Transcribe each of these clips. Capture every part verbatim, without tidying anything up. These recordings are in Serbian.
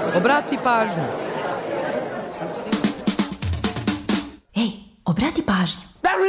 Obrati pažnju. Ej, obrati pažnju.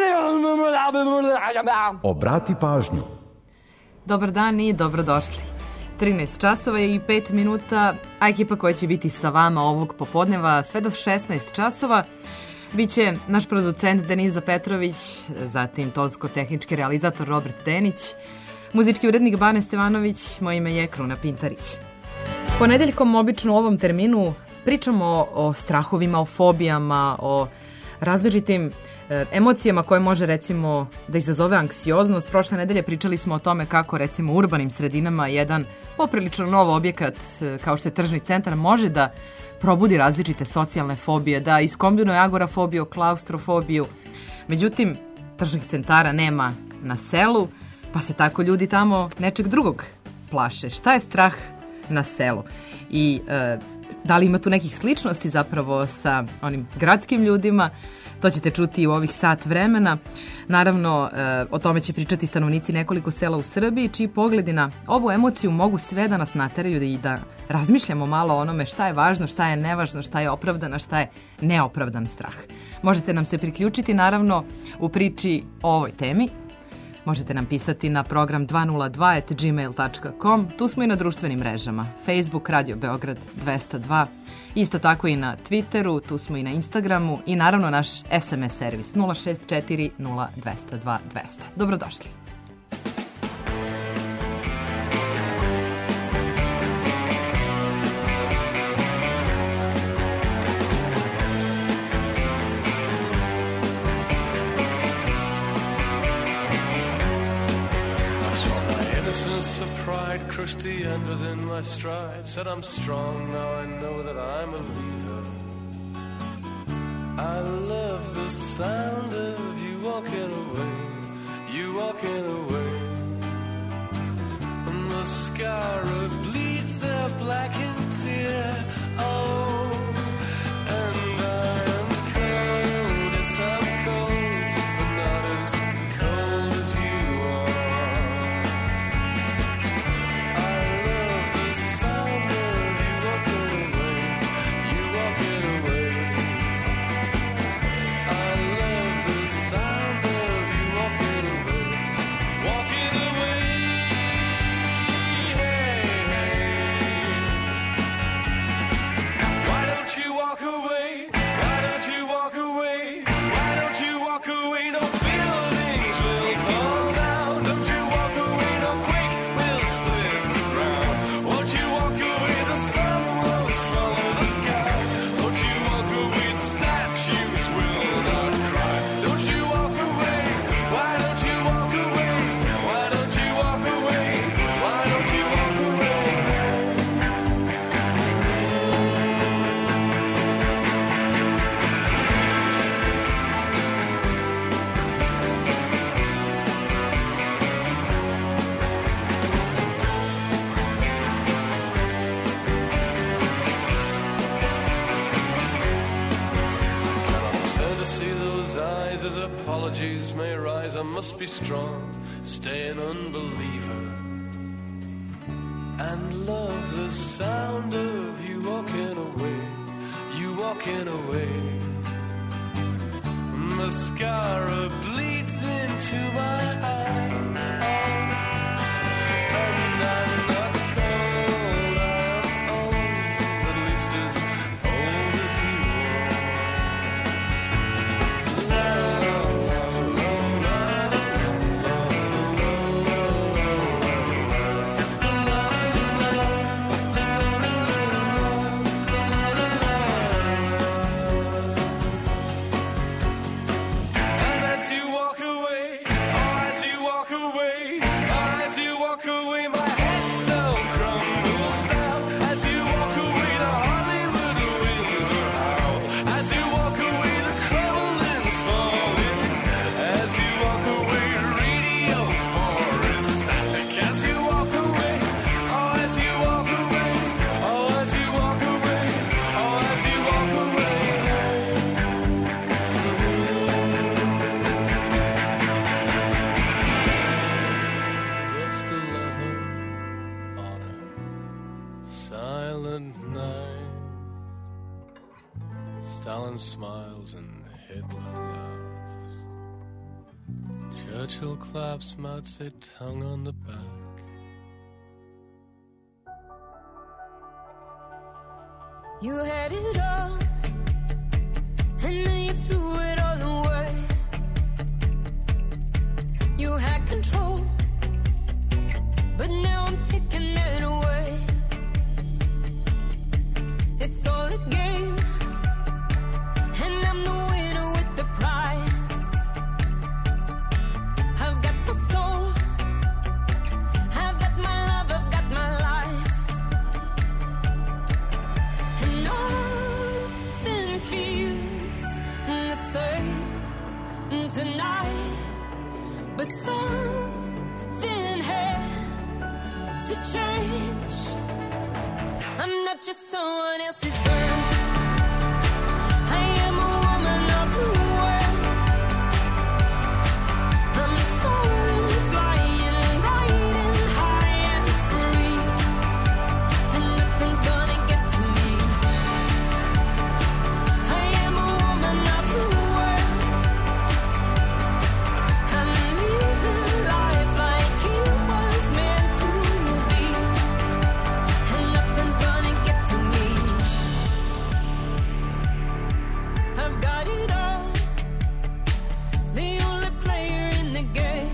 Obrati pažnju. Dobar dan i dobrodošli. trinaest časova i pet minuta, a ekipa koja će biti sa vama ovog popodneva sve do šesnaest časova biće naš producent Deniza Petrović, zatim tonsko-tehnički realizator Robert Denić, muzički urednik Bane Stevanović, moje ime je Kruna Pintarić. Ponedeljkom obično u ovom terminu pričamo o strahovima, o fobijama, o različitim e, emocijama koje može recimo da izazove anksioznost. Prošle nedelje pričali smo o tome kako recimo u urbanim sredinama jedan poprilično nov objekat e, kao što je tržni centar može da probudi različite socijalne fobije, da iskombinuje agorafobiju, klaustrofobiju. Međutim, tržnih centara nema na selu, pa se tako ljudi tamo nečeg drugog plaše. Šta je strah na selu? I e, da li ima tu nekih sličnosti zapravo sa onim gradskim ljudima? To ćete čuti u ovih sat vremena. Naravno, e, o tome će pričati stanovnici nekoliko sela u Srbiji, čiji pogledi na ovu emociju mogu sve da nas nateraju i da razmišljamo malo o onome šta je važno, šta je nevažno, šta je opravdano, šta je neopravdan strah. Možete nam se priključiti naravno u priči o ovoj temi. Možete nam pisati na program dva nula dva at gmail dot com. Tu smo i na društvenim mrežama. Facebook, Radio Beograd dvesta dva. Isto tako i na Twitteru, tu smo i na Instagramu i naravno naš es em es servis nula šest četiri nula dvesta dva dvesta. Dobrodošli. Crushed the end within my stride. Said I'm strong, now I know that I'm a leader. I love the sound of you walking away, you walking away. And the scarab bleeds a blackened tear. Oh, and I am cold, yes I'm cold, but not as cold as you are. Apologies may rise, I must be strong, stay an unbeliever, and love the sound of you walking away, you walking away. Mascara bleeds into my eye, oh, and I'm not cold, I am old, at least as old as you are. Stalin smiles and Hitler laughs. Churchill claps, Mao Zedong on the back. You had it all, and then you threw it all away. You had control, but now I'm taking it away. It's all a game, and I'm the winner with the prize. I've got my soul, I've got my love, I've got my life. And nothing feels the same tonight, but something had to change. I'm not just someone else's girl. I am a woman of the world. I'm soaring, flying, riding high and free, and nothing's gonna get to me. I am a woman of the world. I'm living life like it was meant to be, and nothing's gonna get to me. I've got it all, the only player in the game.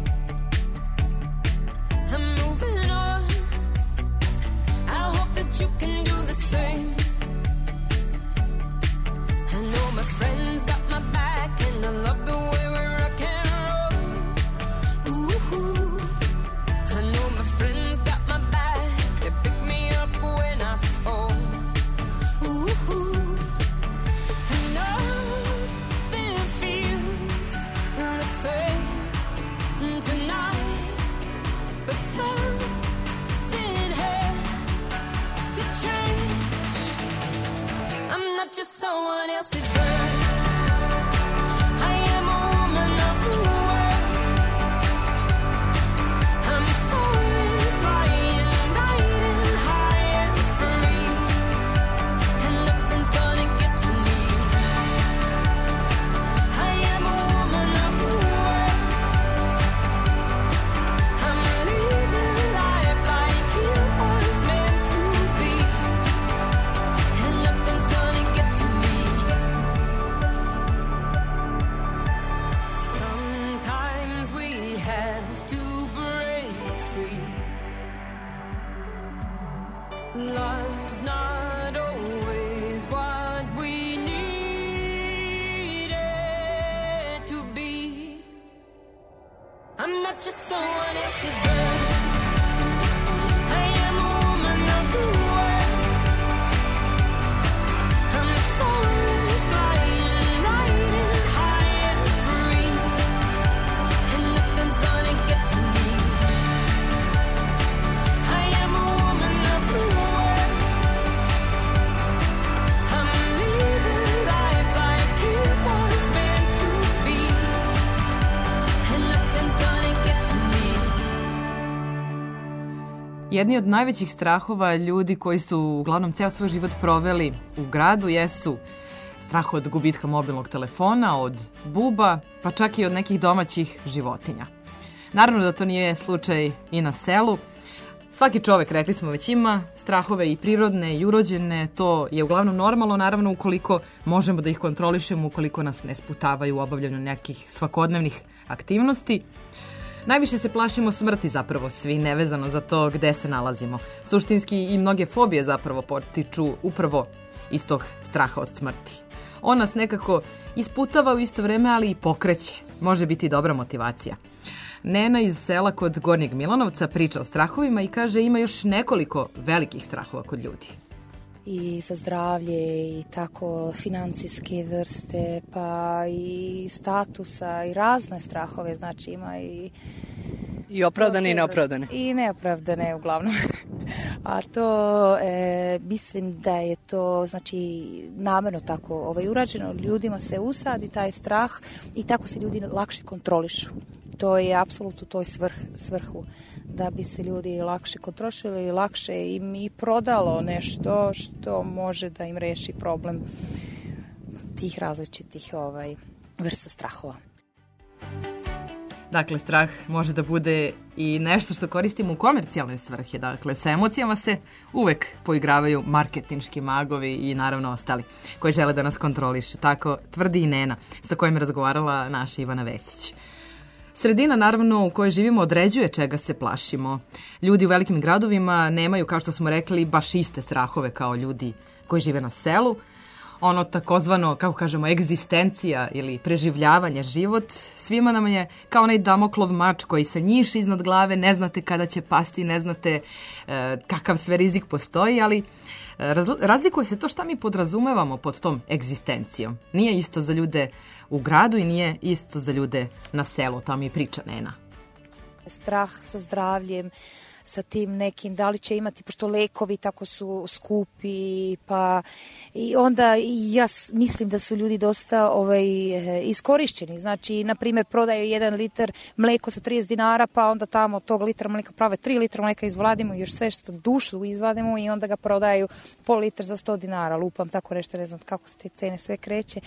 I'm moving on, I hope that you can do the same. I know my friends got my back, and I love the way we rock and roll. Ooh, I know my friends got my back, they pick me up when I fall. Ooh, and nothing feels the same tonight, but something had to change. I'm not just someone else's girl. I am a woman of the world. I'm soaring, flying, riding high and free, and nothing's gonna get to me. I am a woman of the world. I'm living life like it was meant to be, and nothing's gonna get to me. Sometimes we have to break free. Love's not always what we need it to be. I'm not just someone else's girl. I am a woman of the world. I'm soaring, flying, riding high and free, and nothing's gonna get to me. I am a woman of the world. I'm living life like it was meant to be, and nothing's gonna get to me. Jedni od najvećih strahova ljudi koji su uglavnom ceo svoj život proveli u gradu jesu strah od gubitka mobilnog telefona, od buba, pa čak i od nekih domaćih životinja. Naravno da to nije slučaj i na selu. Svaki čovek, rekli smo već, ima strahove i prirodne i urođene, to je uglavnom normalno, naravno ukoliko možemo da ih kontrolišemo, ukoliko nas ne sputavaju u obavljanju nekih svakodnevnih aktivnosti. Najviše se plašimo smrti zapravo svi, nevezano za to gde se nalazimo. Suštinski i mnoge fobije zapravo potiču upravo iz tog straha od smrti. On nas nekako isputava u isto vreme, ali i pokreće. Može biti dobra motivacija. Nena iz sela kod Gornjeg Milanovca priča o strahovima i kaže ima još nekoliko velikih strahova kod ljudi. I za zdravlje i tako financijske vrste, pa i statusa i razne strahove, znači ima i... I opravdane i neopravdane. I neopravdane uglavnom. A to e, mislim da je to znači namerno tako ovaj, urađeno. Ljudima se usadi taj strah i tako se ljudi lakše kontrolišu. To je apsolutno toj svrh, svrhu da bi se ljudi lakše kontrolišili, lakše im i prodalo nešto što može da im reši problem tih različitih ovaj, vrsta strahova. Dakle, strah može da bude i nešto što koristimo u komercijalne svrhe. Dakle, sa emocijama se uvek poigravaju marketinški magovi i naravno ostali koji žele da nas kontrolišu. Tako tvrdi i Nena, sa kojim je razgovarala naša Ivana Vesić. Sredina, naravno, u kojoj živimo određuje čega se plašimo. Ljudi u velikim gradovima nemaju, kao što smo rekli, baš iste strahove kao ljudi koji žive na selu. Ono takozvano, kako kažemo, egzistencija ili preživljavanje, život, svima nam je kao onaj damoklov mač koji se njiši iznad glave, ne znate kada će pasti, ne znate e, kakav sve rizik postoji, ali raz, razlikuje se to šta mi podrazumevamo pod tom egzistencijom. Nije isto za ljude u gradu i nije isto za ljude na selu, to mi je priča Nena. Strah sa zdravljem, sa tim nekim, da li će imati, pošto lekovi tako su skupi, pa i onda ja mislim da su ljudi dosta ovaj, iskorišćeni. Znači, na primjer, prodaju jedan litar mleko sa trideset dinara, pa onda tamo tog litra mleka prave tri litra mleka izvladimo, još sve što dušu izvadimo i onda ga prodaju pol litra za sto dinara, lupam tako nešto, ne znam kako se te cene sve kreće.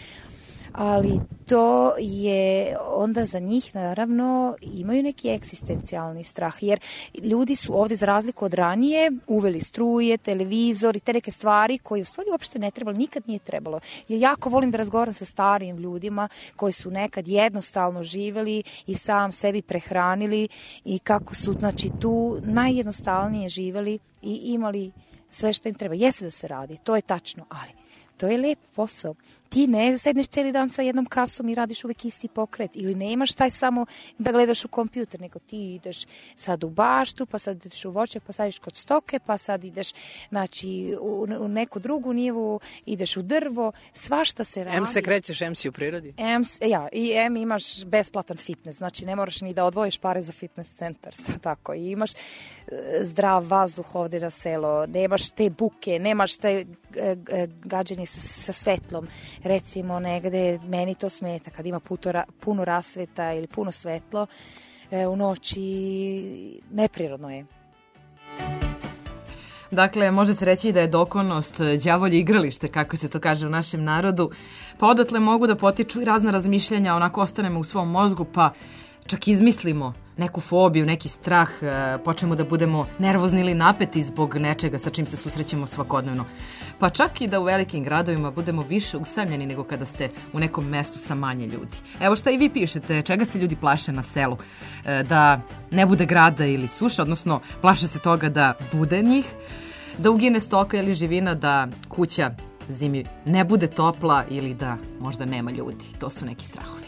Ali to je onda za njih naravno imaju neki egzistencijalni strah, jer ljudi su ovdje za razliku od ranije uveli struje, televizor i te neke stvari koje u stvari uopšte ne trebalo, nikad nije trebalo. Ja jako volim da razgovaram sa starijim ljudima koji su nekad jednostavno živeli i sam sebi prehranili i kako su znači tu najjednostavnije živeli i imali sve što im treba. Jeste da se radi, to je tačno, ali to je lep posao. Ti ne sedneš cijeli dan sa jednom kasom i radiš uvek isti pokret. Ili nemaš taj samo da gledaš u kompjuter, nego ti ideš sad u baštu, pa sad ideš u voćak, pa sad ideš kod stoke, pa sad ideš znači, u, u neku drugu nivu, ideš u drvo, svašta se radi. Em se krećeš, em si u prirodi. M, ja, i em imaš besplatan fitness, znači ne moraš ni da odvojiš pare za fitness centar, tako, i imaš zdrav vazduh ovdje na selo, nemaš te buke, nemaš te gađenje sa, sa svetlom. Recimo negde, meni to smeta kad ima puto, puno rasveta ili puno svetlo e, u noći, neprirodno je. Dakle, može se reći da je dokonost đavolje igralište, kako se to kaže u našem narodu, pa odatle mogu da potiču i razna razmišljanja, onako ostanemo u svom mozgu, pa čak izmislimo neku fobiju, neki strah, počnemo da budemo nervozni ili napeti zbog nečega sa čim se susrećemo svakodnevno. Pa čak i da u velikim gradovima budemo više usamljeni nego kada ste u nekom mestu sa manje ljudi. Evo šta i vi pišete, čega se ljudi plaše na selu? Da ne bude grada ili suša, odnosno plaše se toga da bude njih, da ugine stoka ili živina, da kuća zimi ne bude topla ili da možda nema ljudi. To su neki strahovi.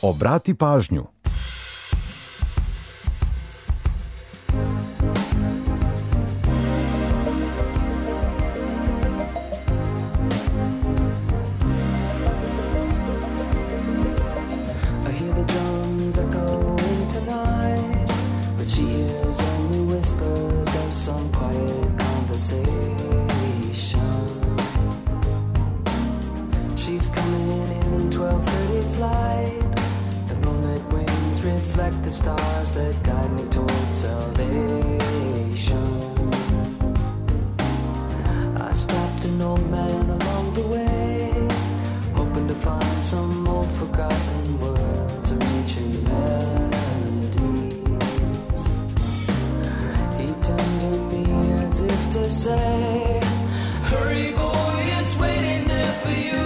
Obrati pažnju. I hear the drums echoing tonight, but she hears only whispers of some quiet conversation. She's coming in twelve thirty flight. The moonlit wings reflect the stars that guide me towards salvation. I stopped an old man along the way, hoping to find some old forgotten words or ancient melodies. He turned to me as if to say, hurry boy, it's waiting there for you.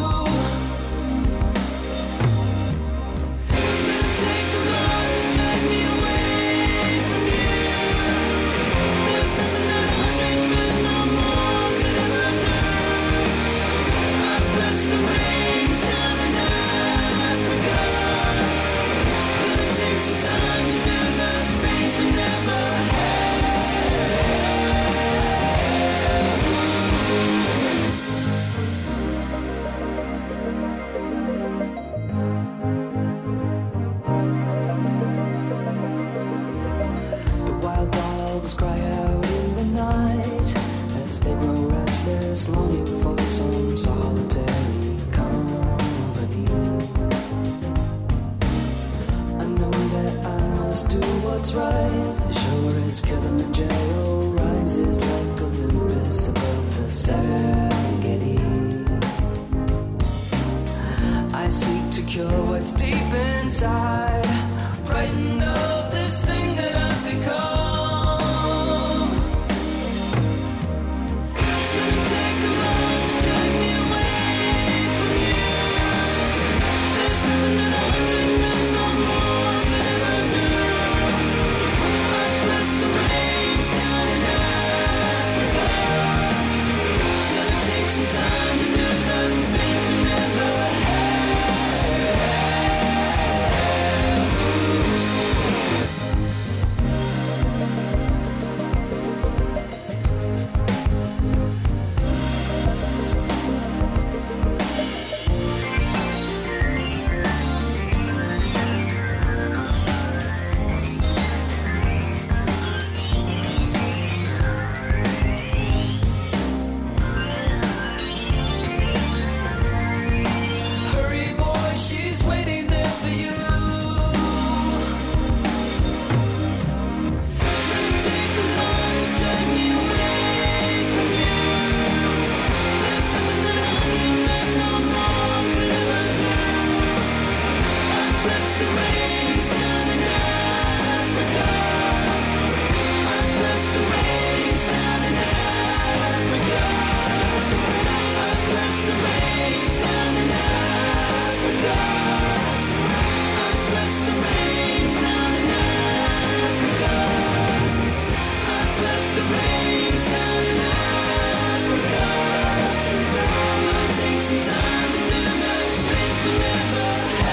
It's gonna take a lot to drag me away from you. There's nothing that a hundred men or more could ever do. I bless the rains down in Africa. Gonna take some time to do the things we never The wild dogs cry out in the night as they grow restless, longing for some solitary company. I know that I must do what's right, sure as Kilimanjaro rises like Olympus above the Serengeti. I seek to cure what's deep inside, frightened of this thing that I've become. It's gonna take a lot to drag me away from you. There's nothing that a hundred men or more could ever do. I bless the rains down in Africa. Gonna take some time to do the things we never hurry boy, she's waiting there for you. It's gonna take a lot to drag me away from you. There's nothing that a hundred men or more could ever do. I bless the rains down in Africa. I bless the rains down in Africa. I bless the rains down in Africa. I bless the rains down in Africa. I bless the rains down in Africa. Gonna take some time to do the things we never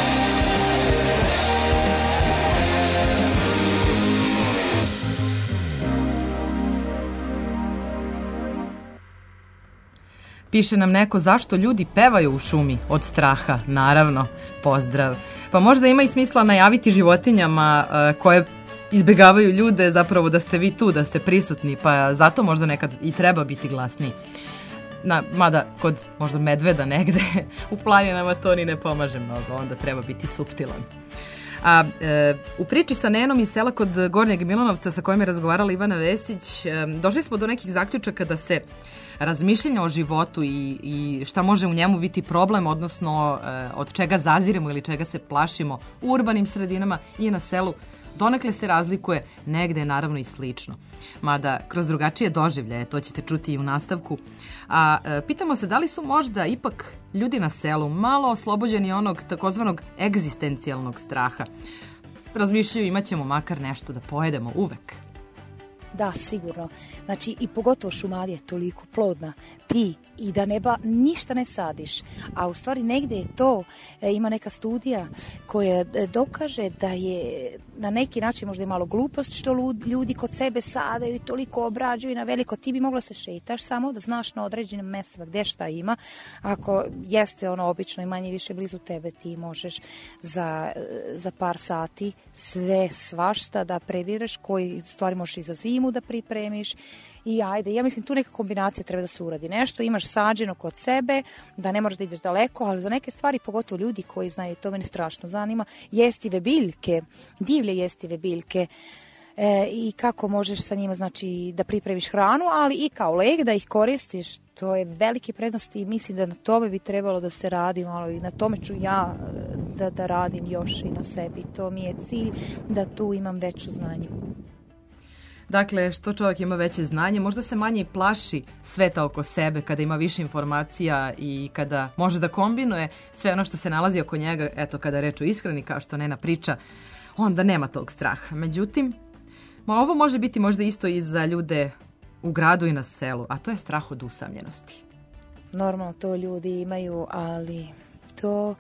Piše nam neko zašto ljudi pevaju u šumi od straha. Naravno, pozdrav. Pa možda ima i smisla najaviti životinjama e, koje izbjegavaju ljude zapravo da ste vi tu, da ste prisutni, pa zato možda nekad i treba biti glasniji. Na, mada kod možda medveda negde u planinama to ni ne pomaže mnogo, onda treba biti suptilan. A e, u priči sa Nenom iz sela kod Gornjeg Milanovca sa kojim je razgovarala Ivana Vesić, e, došli smo do nekih zaključaka da se razmišljanja o životu i, i šta može u njemu biti problem, odnosno e, od čega zaziremo ili čega se plašimo u urbanim sredinama i na selu, donekle se razlikuje, negde je naravno i slično. Mada kroz drugačije doživljaje, to ćete čuti i u nastavku. A e, pitamo se da li su možda ipak ljudi na selu malo oslobođeni onog takozvanog egzistencijalnog straha. Razmišljaju, imat ćemo makar nešto da pojedemo uvek. Da, sigurno. Znači, i pogotovo Šumadija je toliko plodna. Ti i da neba ništa ne sadiš. A u stvari negdje je to, e, ima neka studija koja e, dokaže da je na neki način možda i malo glupost što lud- ljudi kod sebe sadaju i toliko obrađuju na veliko. Ti bi mogla se šetaš samo da znaš na određenim mjestima gdje šta ima. Ako jeste ono obično i manje više blizu tebe, ti možeš za, za par sati sve svašta da prebiraš, koji stvari možeš i za zimu da pripremiš. I ajde, ja mislim tu neka kombinacija treba da se uradi. Nešto imaš sađeno kod sebe, da ne moraš da ideš daleko, ali za neke stvari, pogotovo ljudi koji znaju, to mene strašno zanima, jestive biljke, divlje jestive biljke, e, i kako možeš sa njima, znači, da pripremiš hranu, ali i kao lek da ih koristiš. To je veliki prednost i mislim da na tome bi trebalo da se radi malo i na tome ću ja da, da radim još i na sebi. To mi je cilj da tu imam veću znanje. Dakle, što čovjek ima veće znanje, možda se manje i plaši sveta oko sebe kada ima više informacija i kada može da kombinuje sve ono što se nalazi oko njega, eto kada je reč o ishrani, kao što Nena priča, onda nema tog straha. Međutim, ma ovo može biti možda isto i za ljude u gradu i na selu, a to je strah od usamljenosti. Normalno to ljudi imaju, ali to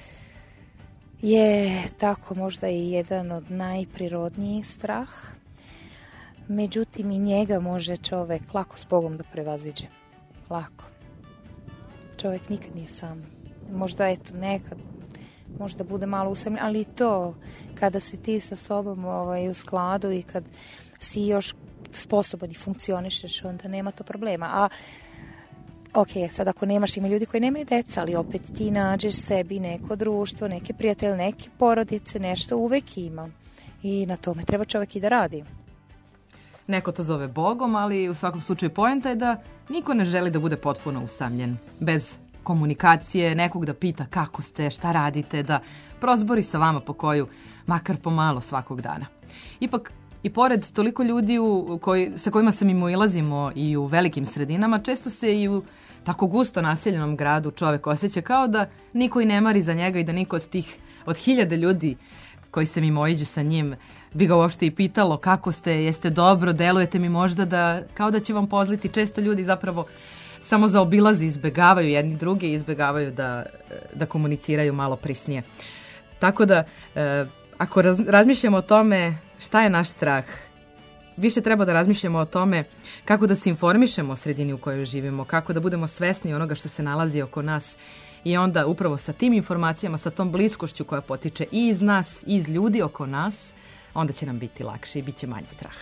je tako možda i jedan od najprirodnijih strah. Međutim, i njega može čovjek lako s Bogom da prevaziđe. Lako. Čovjek nikad nije sam. Možda, eto, nekad možda bude malo usamljen, ali i to, kada si ti sa sobom ovaj, u skladu i kad si još sposoban i funkcionišeš, onda nema to problema. A, ok, sad ako nemaš, ima ljudi koji nemaju deca, ali opet ti nađeš sebi neko društvo, neke prijatelje, neke porodice, nešto uvek ima. I na tome treba čovjek i da radi. Neko to zove Bogom, ali u svakom slučaju poenta je da niko ne želi da bude potpuno usamljen. Bez komunikacije, nekog da pita kako ste, šta radite, da prozbori sa vama po koju, makar pomalo svakog dana. Ipak, i pored toliko ljudi u koji, sa kojima se mimoilazimo i u velikim sredinama, često se i u tako gusto naseljenom gradu čovjek osjeća kao da niko i ne mari za njega i da niko od tih, od hiljade ljudi koji se mimoiđu sa njim, bi ga uopšte i pitalo kako ste, jeste dobro, delujete mi možda da, kao da će vam pozliti. Često ljudi zapravo samo zaobilaze, izbegavaju jedni druge i izbegavaju da, da komuniciraju malo prisnije. Tako da, e, ako raz, razmišljamo o tome šta je naš strah, više treba da razmišljamo o tome kako da se informišemo o sredini u kojoj živimo, kako da budemo svesni onoga što se nalazi oko nas i onda upravo sa tim informacijama, sa tom bliskošću koja potiče i iz nas, i iz ljudi oko nas, onda će nam biti lakše i bit će manje strah.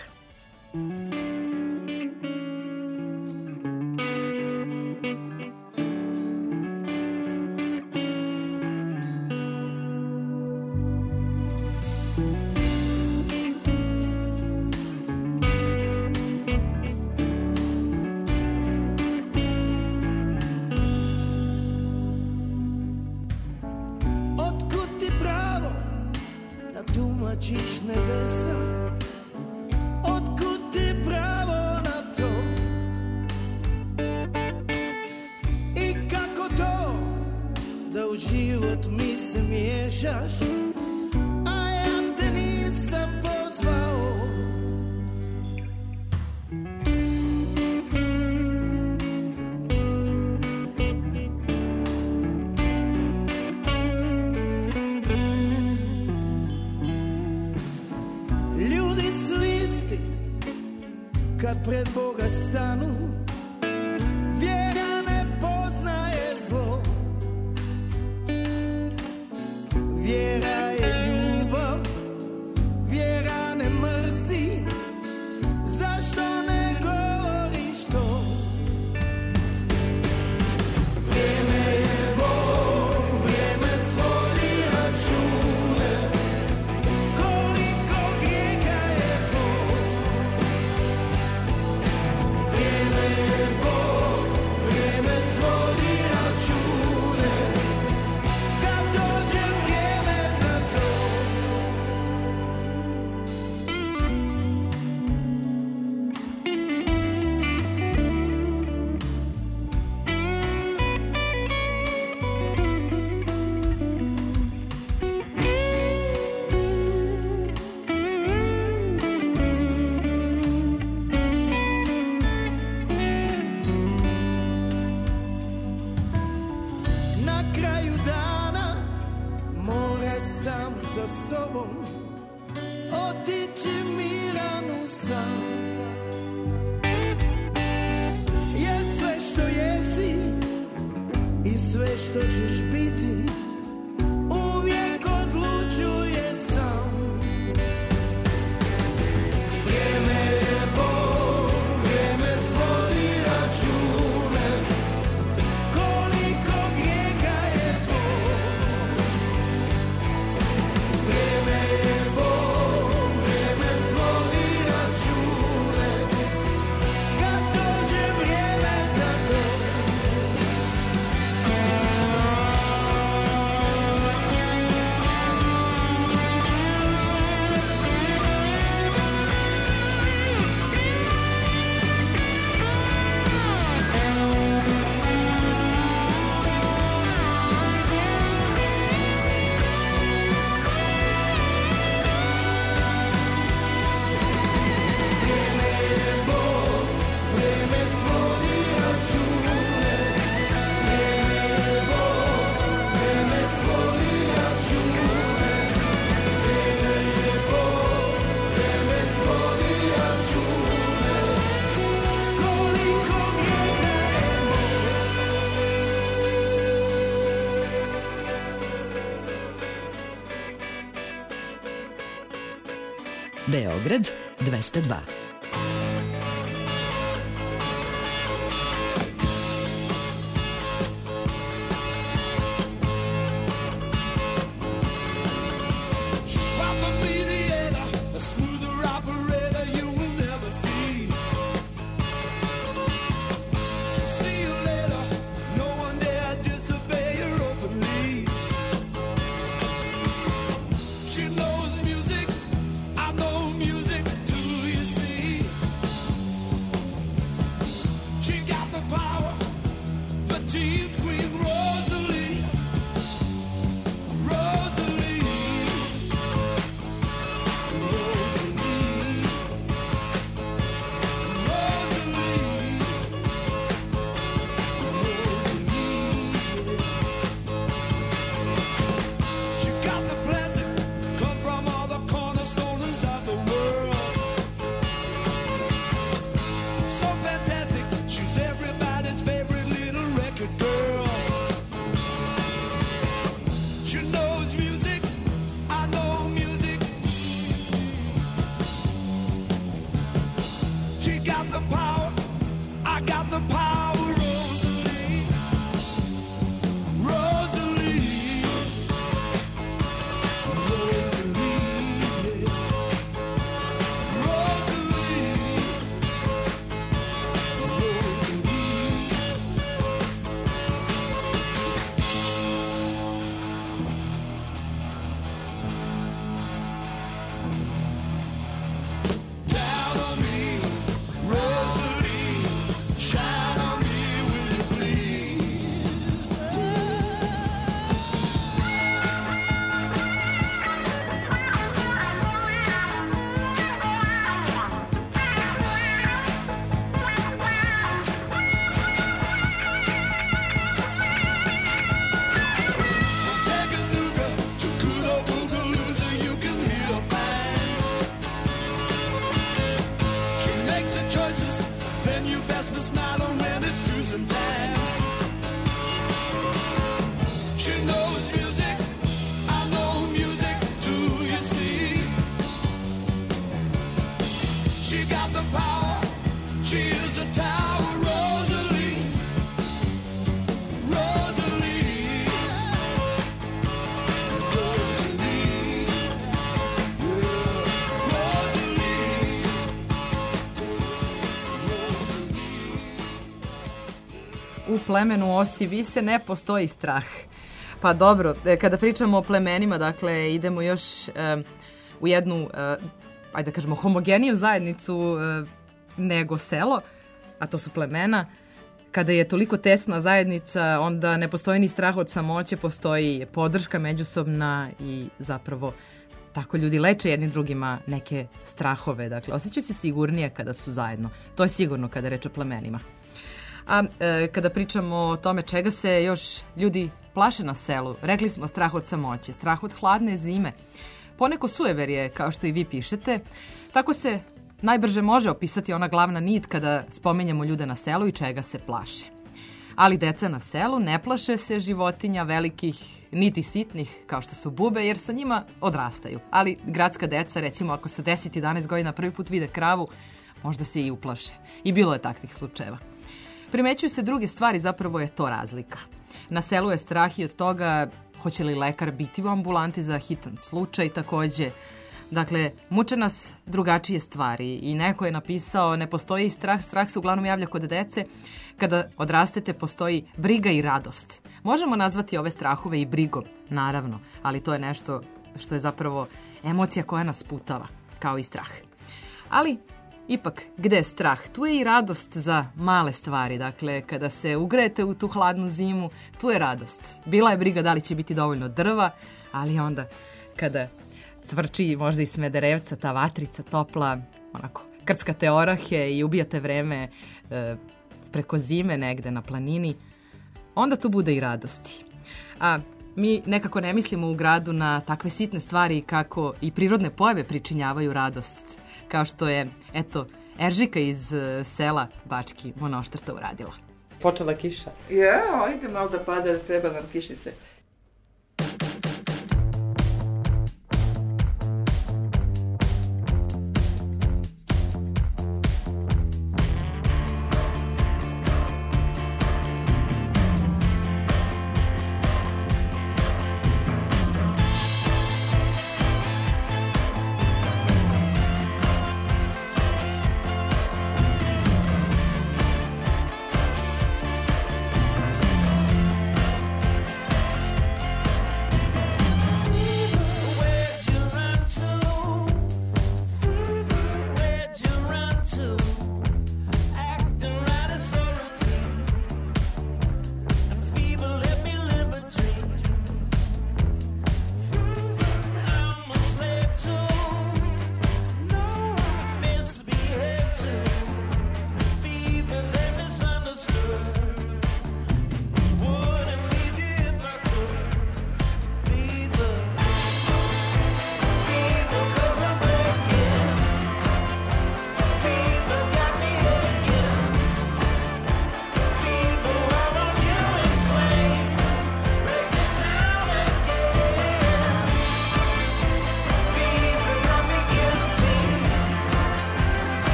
Otkud ti pravo da tumačiš nebesa? Otkud ti pravo na to? I kako to da u život mi se miješaš, a ja te nisam pozvao? Ljudi su isti kad pred Boga stanu, vjera ne poznaje zlo. Vjera je ljubav, vjera ne mrzi, zašto ne govoriš to? Vrijeme je Bog, vrijeme svodi račune, koliko grijeha je to. Vrijeme kraju dana moraš sam sa sobom otići miran u san. Jer sve što jesi i sve što ćeš biti uvijek odlučuje sam. Vrijeme je Bog, vrijeme svodi račune, koliko grijeha je tvoj. Vrijeme je Bog, vrijeme svodi račune, kad dođe vrijeme za to. Beograd dvesta dva. She's quite the mediator, a smoother operator you will never see. She'll see you later, no one dare disobey her openly. She knows music, I know music too, you see. She got the power, the teen queen Rosalie. Rosalie. Rosalie. Rosalie. Rosalie. She got the blessing, come from all the cornerstoners of the world. So fantastic, she's everybody's favorite little record girl. She knows music, I know music. She got the power, I got the power. Rosalie, Rosalie, Rosalie, Rosalie, down on me, Rosalie, shine on me, will you please? Chattanooga to good old Boogalooza, you can hear fine. She makes the choices, then you best be smiling when it's choosing time. She knows music, I know music too, you see. She got the power, she is a tower, Rosalie. Rosalie. Rosalie. Yeah. Rosalie. U plemenu Osi Vise ne postoji strah. Pa dobro, e, kada pričamo o plemenima, dakle, idemo još e, u jednu, e, ajde da kažemo, homogeniju zajednicu e, nego selo, a to su plemena. Kada je toliko tesna zajednica, onda ne postoji ni strah od samoće, postoji podrška međusobna i zapravo tako ljudi leče jedni drugima neke strahove. Dakle, osjećaju se sigurnije kada su zajedno. To je sigurno kada reč o plemenima. A e, kada pričamo o tome čega se još ljudi plaše na selu. Rekli smo strah od samoće, strah od hladne zime. Poneko sujeverje, kao što i vi pišete. Tako se najbrže može opisati ona glavna nit kada spomenjemo ljude na selu i čega se plaše. Ali deca na selu ne plaše se životinja velikih, niti sitnih, kao što su bube, jer sa njima odrastaju. Ali gradska deca, recimo, ako sa deset jedanaest godina prvi put vide kravu, možda se i uplaše. I bilo je takvih slučajeva. Primećuju se druge stvari, zapravo je to razlika. Na selu je strah i od toga hoće li lekar biti u ambulanti za hitan slučaj, takođe. Dakle, muče nas drugačije stvari i neko je napisao ne postoji strah, strah se uglavnom javlja kod dece. Kada odrastete postoji briga i radost. Možemo nazvati ove strahove i brigom, naravno, ali to je nešto što je zapravo emocija koja nas putava, kao i strah. Ali, ipak, gde je strah? Tu je i radost za male stvari. Dakle, kada se ugrejete u tu hladnu zimu, tu je radost. Bila je briga da li će biti dovoljno drva, ali onda kada cvrči možda i smederevca, ta vatrica topla, onako, krckate orahe i ubijate vreme e, preko zime negde na planini, onda tu bude i radosti. A mi nekako ne mislimo u gradu na takve sitne stvari kako i prirodne pojave pričinjavaju radost, kao što je, eto, Eržika iz e, sela Bački Monoštrta uradila. Počela kiša. Je, ajde malo da pada, treba nam kišice.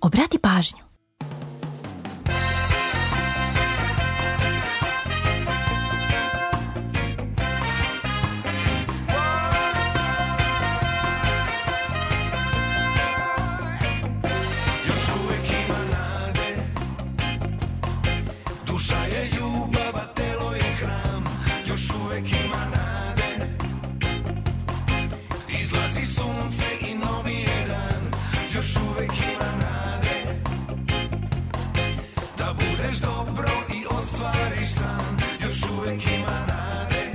obrati pažnju. Još uvek ima nade, duša je ljubav, a telo je hram. Još uvek ima nade, izlazi sunce i novi je dan. Još uvek ima nade, da budeš dobro i ostvariš san. Još uvek ima nade,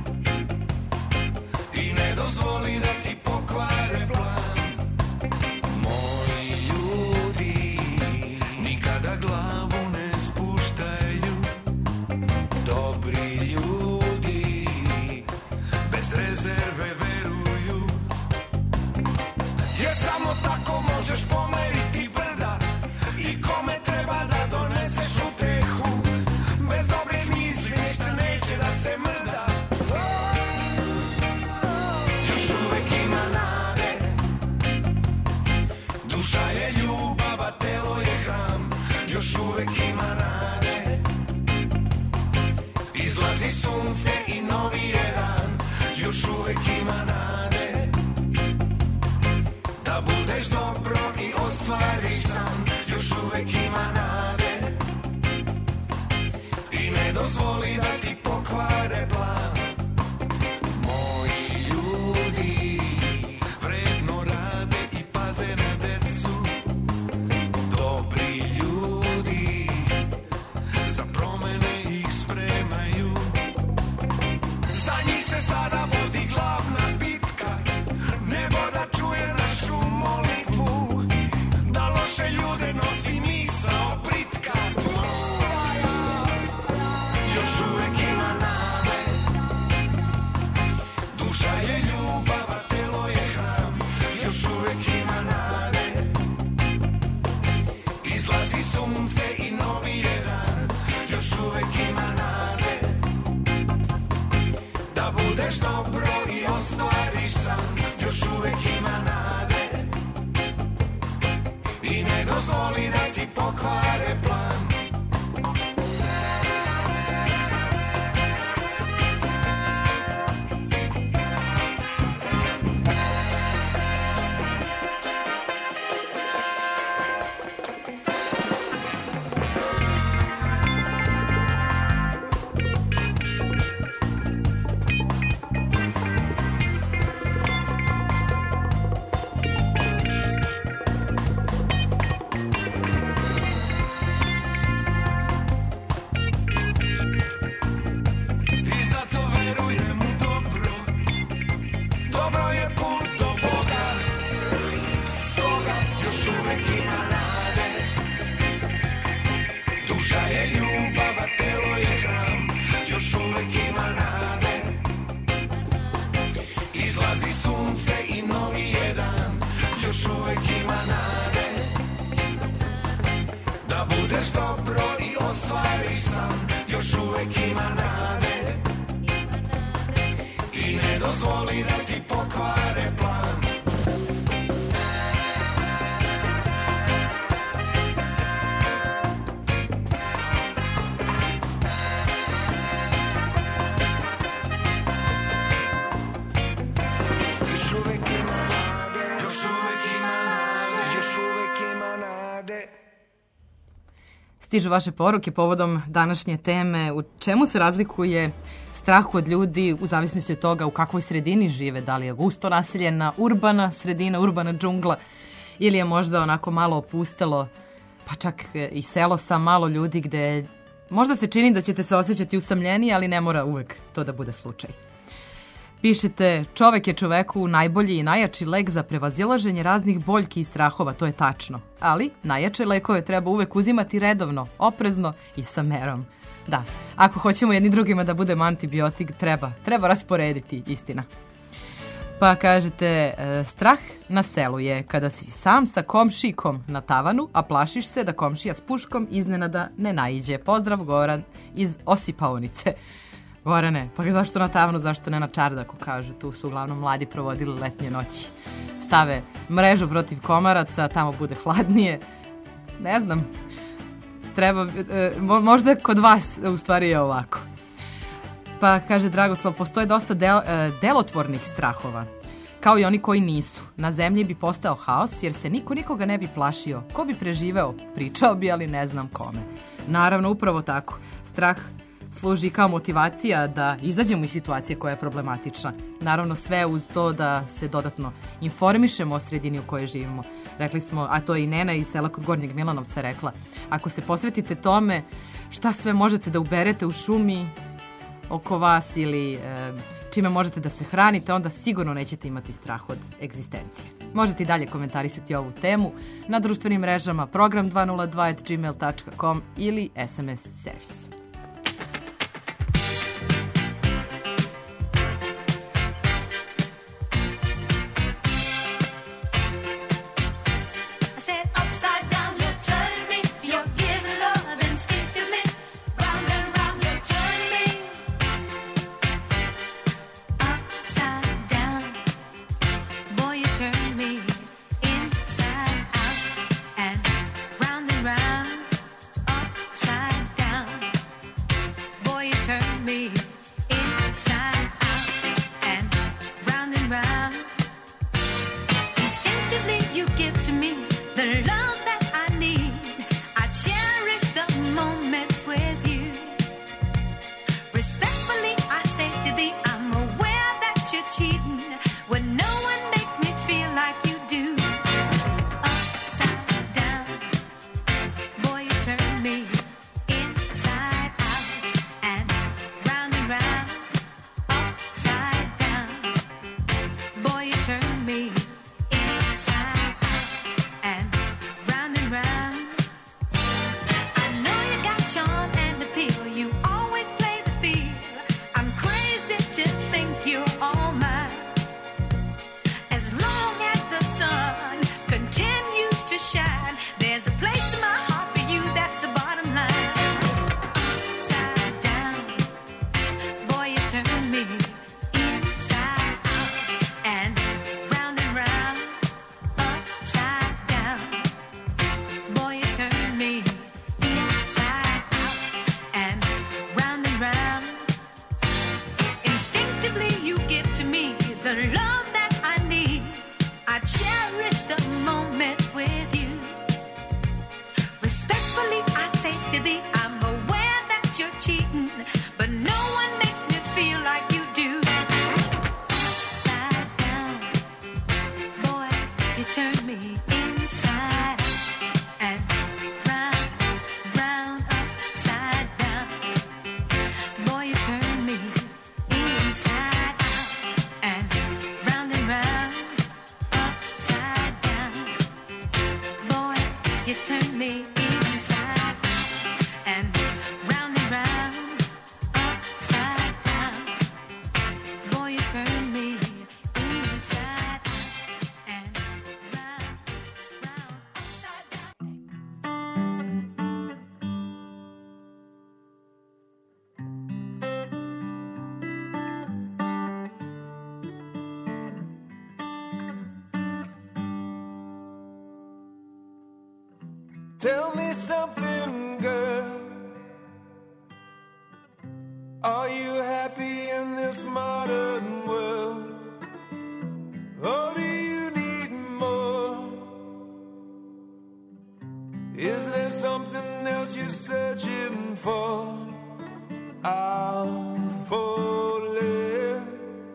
i ne dozvoli da ti pokvare plan. Moji ljudi nikada glavu ne spuštaju, dobri ljudi bez rezerve veruju, jer samo tako možeš pomeriti brda i kome treba da doneseš utehu. Bez dobrih misli ništa neće da se mrda. Još uvek ima nade, duša je ljubav, a telo je hram. Još uvek ima nade, izlazi sunce i novi je dan. Još uvek ima nade, da budeš dobro i ostvariš san. Još uvek ima nade, i ne dozvoli da ti pokvare plan. Moji ljudi vredno rade i paze na decu, dobri ljudi za promene ih spremaju. Za njih se sada vodi glavna bitka, nebo da čuje našu molitvu, da loše ljude nosi misao britka. Još uvek ima nade, duša je ljubav, a telo je hram. Još uvek ima nade, izlazi sunce i novi je dan. Još uvek ima nade, da budeš dobro i ostvariš san. Još uvek ima nade, i ne dozvoli da ti pokvare plan. I zato verujem u dobro, dobro je put do Boga. Stoga još uvek ima nade, duša je ljubav, a telo je hram. Još uvek ima nade, izlazi sunce i novi je dan. Još uvek ima nade, da budeš dobro i ostvariš san. Još uvek ima nade, i ne dozvoli da ti pokvare plan. Još uvek ima nade, još uvek ima nade, još uvek ima nade. Stižu vaše poruke povodom današnje teme. U čemu se razlikuje strah kod ljudi u zavisnosti od toga u kakvoj sredini žive? Da li je gusto naseljena, urbana sredina, urbana džungla, ili je možda onako malo opustelo, pa čak i selo sa malo ljudi gde možda se čini da ćete se osjećati usamljeni, ali ne mora uvek to da bude slučaj. Pišete, čovek je čoveku najbolji i najjači lek za prevazilaženje raznih boljki i strahova, to je tačno. Ali najjače lekove treba uvek uzimati redovno, oprezno i sa merom. Da, ako hoćemo jedni drugima da budemo antibiotik, treba, treba rasporediti, istina. Pa kažete, e, strah na selu je kada si sam sa komšikom na tavanu, a plašiš se da komšija s puškom iznenada ne naiđe. Pozdrav, Goran iz Osipaonice. Gorane, pa zašto na tavanu, zašto ne na čardaku, kaže. Tu su uglavnom mladi provodili letnje noći. Stave mrežu protiv komaraca, tamo bude hladnije. ne znam, treba, e, mo- možda kod vas u stvari je ovako. Pa kaže Dragoslav, postoje dosta del, e, delotvornih strahova, kao i oni koji nisu. Na zemlji bi postao haos jer se niko nikoga ne bi plašio. Ko bi preživeo? Pričao bi, ali ne znam kome. Naravno, upravo tako. Strah služi kao motivacija da izađemo iz situacije koja je problematična. Naravno, sve uz to da se dodatno informišemo o sredini u kojoj živimo. Rekli smo, a to je i Nena iz sela kod Gornjeg Milanovca rekla, ako se posvetite tome šta sve možete da uberete u šumi oko vas ili e, čime možete da se hranite, onda sigurno nećete imati strah od egzistencije. Možete i dalje komentarisati ovu temu na društvenim mrežama program dva nula dva at gmail dot com ili es em es servis. I said upside down, you're turning me. You're giving love instinctively. Round and round, you're turning me. Upside down, boy, you turn me inside out and round and round. Upside down, boy, you turn me inside out and round and round. Instinctively, you give to me the love that I need. I cherish the moments with you. Respectfully, I say to thee, I'm aware that you're cheating when no one makes me feel like you do. Upside down, boy, you turn me inside out and round and round. Upside down, boy, you turn me inside out and round and round. I know you got charm and appeal. You always play the field. I'm crazy to think you're all mine. As long as the sun continues to shine, there's a place in my heart for you. That's the bottom line. Upside down, boy, you turn me inside out and round and round. Upside down, boy, you turn me inside out and round and round. Instinctively, you give to me the love that I need. I cherish the moments with you. Respectfully, I say to thee, I'm aware that you're cheating, but no one makes me feel like you do. Upside down, boy, you turn me inside and round, round, upside down. Boy, you turn me inside out and round and round, upside down. Boy, you turn me inside out and round and round, upside down. Boy, you turn me inside out and round, round, upside down. Tell me something, girl. Are you happy in this modern world? Or do you need more? Is there something else you're searching for? I'm falling.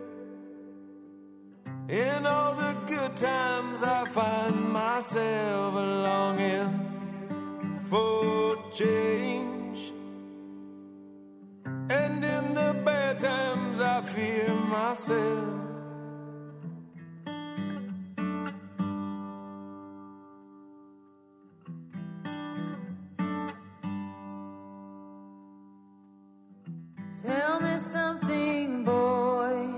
In all the good times I find myself longing for change, and in the bad times I fear myself. Tell me something, boy.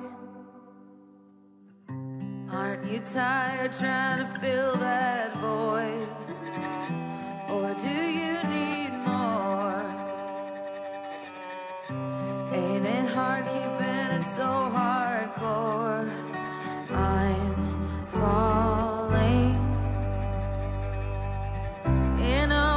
Aren't you tired trying to fill that void? Or do you need more? Ain't it hard keeping it so hardcore? I'm falling in a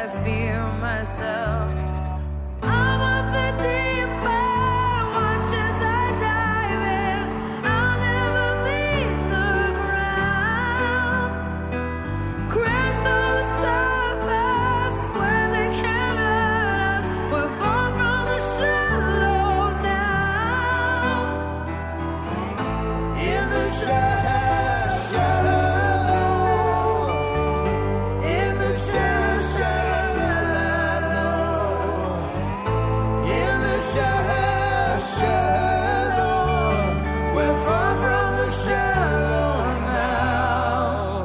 I fear myself. I'm of the deep end, watch as I dive in. I'll never meet the ground. Crash through the surface where they can't hurt us. We're far from the shallow now. In the shallow, shallow. In the shallow, shallow. In the shallow, shallow. We're far from the shallow now.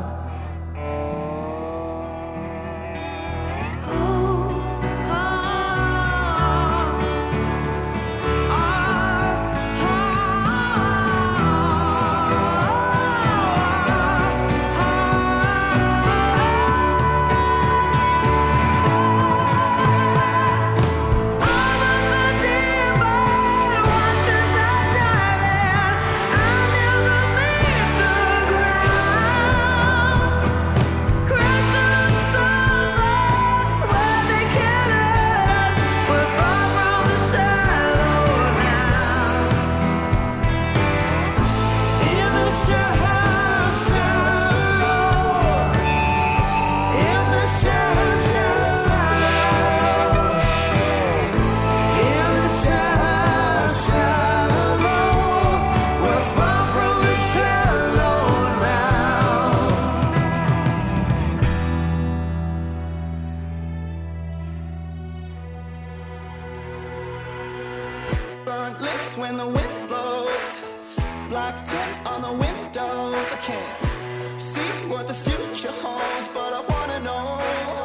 Burnt lips when the wind blows. Black tint on the windows. I can't see what the future holds, but I wanna know.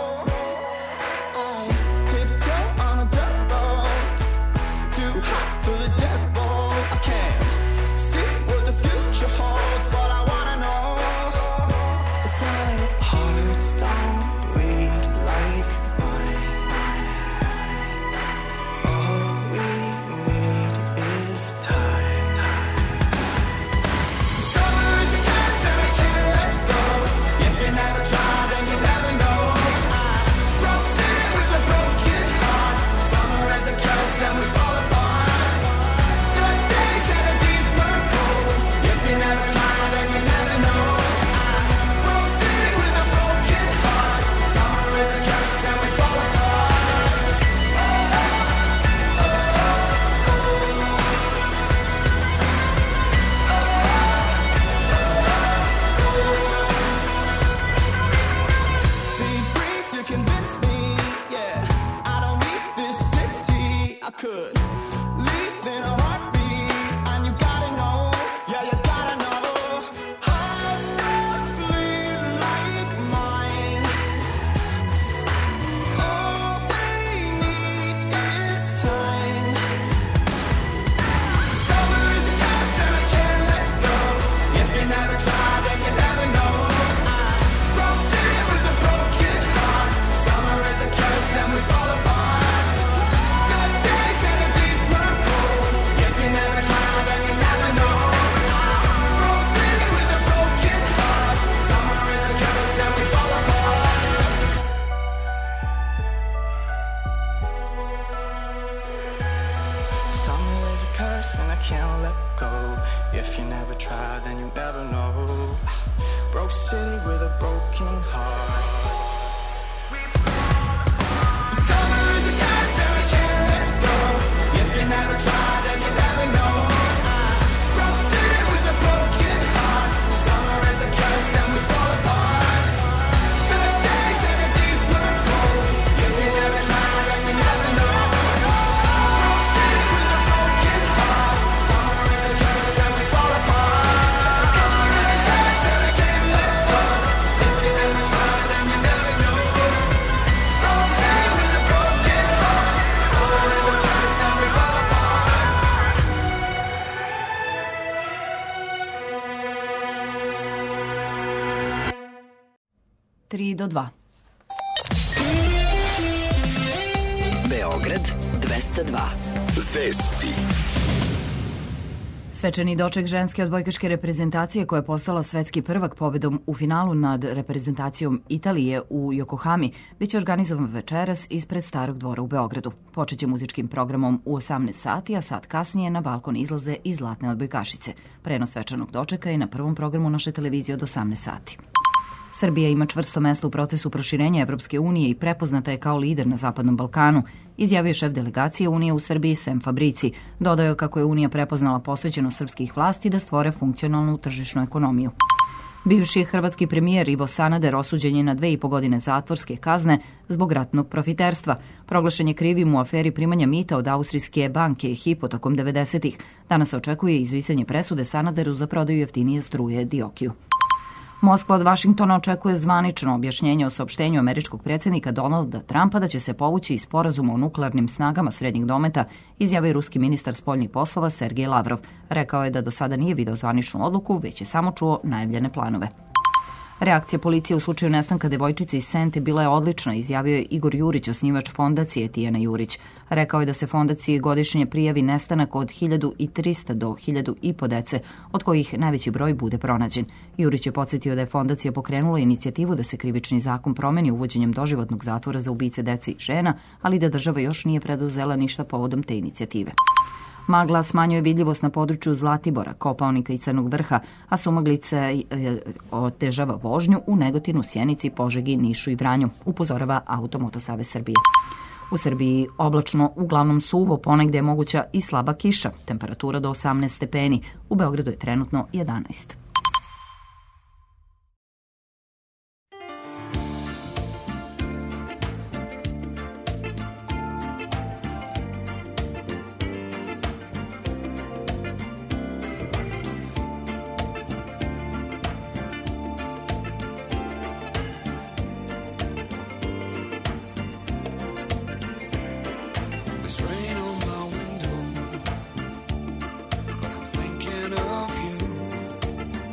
I tiptoe on a dirt road. Too hot for the devil. I can't see what the future holds, but I wanna know. It's like hearts don't bleed like mine. All we need is time. Summer is a curse and I can't let go. If you never try, then you never know. I broke city with a broken heart. Summer is a curse and we fall apart. Dark days and a deeper cold. If you never try, then you never know. I broke city with a broken heart. Summer is a curse and we fall apart. See, breeze, you convince me, yeah. I don't need this city. I could leave in a heartbeat, and you gotta know, yeah, you gotta know. Hearts don't bleed like mine. All we need is time. Summer is a curse and I can't let go. If you never try, then you never know. I broke city with a broken heart. Summer is a curse and we fall apart. Dark days and a deeper cold. If you never try, then you never know. I broke city with a broken heart. Summer is a curse and we fall apart. Summer is a curse and I can't let go. If you never try, then you never know. Broke city with a broken heart. Summer is a curse and I can't let go. If you never try, then you never know. Broke city with a broken heart. Summer is a curse and we fall apart. Dark days and a deeper cold. If you never try, then you never know. Broke city with a broken heart. Summer is a curse and we fall apart. Summer is a curse and I can't let go. If you never try, then you never know. Broke city with a broken heart. Summer is a curse and we fall apart. tri do dva. Beograd dvesta dva. Vesti. Svečani doček ženske odbojkaške reprezentacije koja je postala svetski prvak pobedom u finalu nad reprezentacijom Italije u Yokohami biće organizovan večeras ispred Starog dvora u Beogradu. Počeće muzičkim programom u osamnaest sati, a sat kasnije na balkon izlaze i zlatne odbojkašice. Prenos svečanog dočeka je na prvom programu naše televizije od osamnaest sati. Srbija ima čvrsto mesto u procesu proširenja Evropske unije i prepoznata je kao lider na Zapadnom Balkanu, izjavio je šef delegacije Unije u Srbiji Sem Fabrici. Dodao je kako je Unija prepoznala posvećenost srpskih vlasti da stvore funkcionalnu tržišnu ekonomiju. Bivši hrvatski premijer Ivo Sanader osuđen je na dve i po godine zatvorske kazne zbog ratnog profiterstva. Proglašen je krivim u aferi primanja mita od austrijske banke Hypo tokom devedesetih. Danas se očekuje izricanje presude Sanaderu za prodaju jeftinije struje Diokiju. Moskva od Vašingtona očekuje zvanično objašnjenje o saopštenju američkog predsjednika Donalda Trumpa da će se povući iz sporazuma o nuklearnim snagama srednjeg dometa, izjavio je ruski ministar spoljnih poslova Sergej Lavrov. Rekao je da do sada nije video zvaničnu odluku, već je samo čuo najavljene planove. Reakcija policije u slučaju nestanka devojčice iz Sente bila je odlična, izjavio je Igor Jurić, osnivač fondacije Tijana Jurić. Rekao je da se fondaciji godišnje prijavi nestanak od hiljadu trista do hiljadu i po dece, od kojih najveći broj bude pronađen. Jurić je podsjetio da je fondacija pokrenula inicijativu da se krivični zakon promeni uvođenjem doživotnog zatvora za ubice dece i žena, ali da država još nije preduzela ništa povodom te inicijative. Magla smanjuje vidljivost na području Zlatibora, Kopaonika i Crnog Vrha, a sumaglica e, otežava vožnju u Negotinu, Sjenici, Požegi, Nišu i Vranju, upozorava Automoto Savez Srbije. U Srbiji oblačno, uglavnom suvo, ponegde je moguća i slaba kiša, temperatura do osamnaest stepeni, u Beogradu je trenutno jedanaest. There's rain on my window, but I'm thinking of you.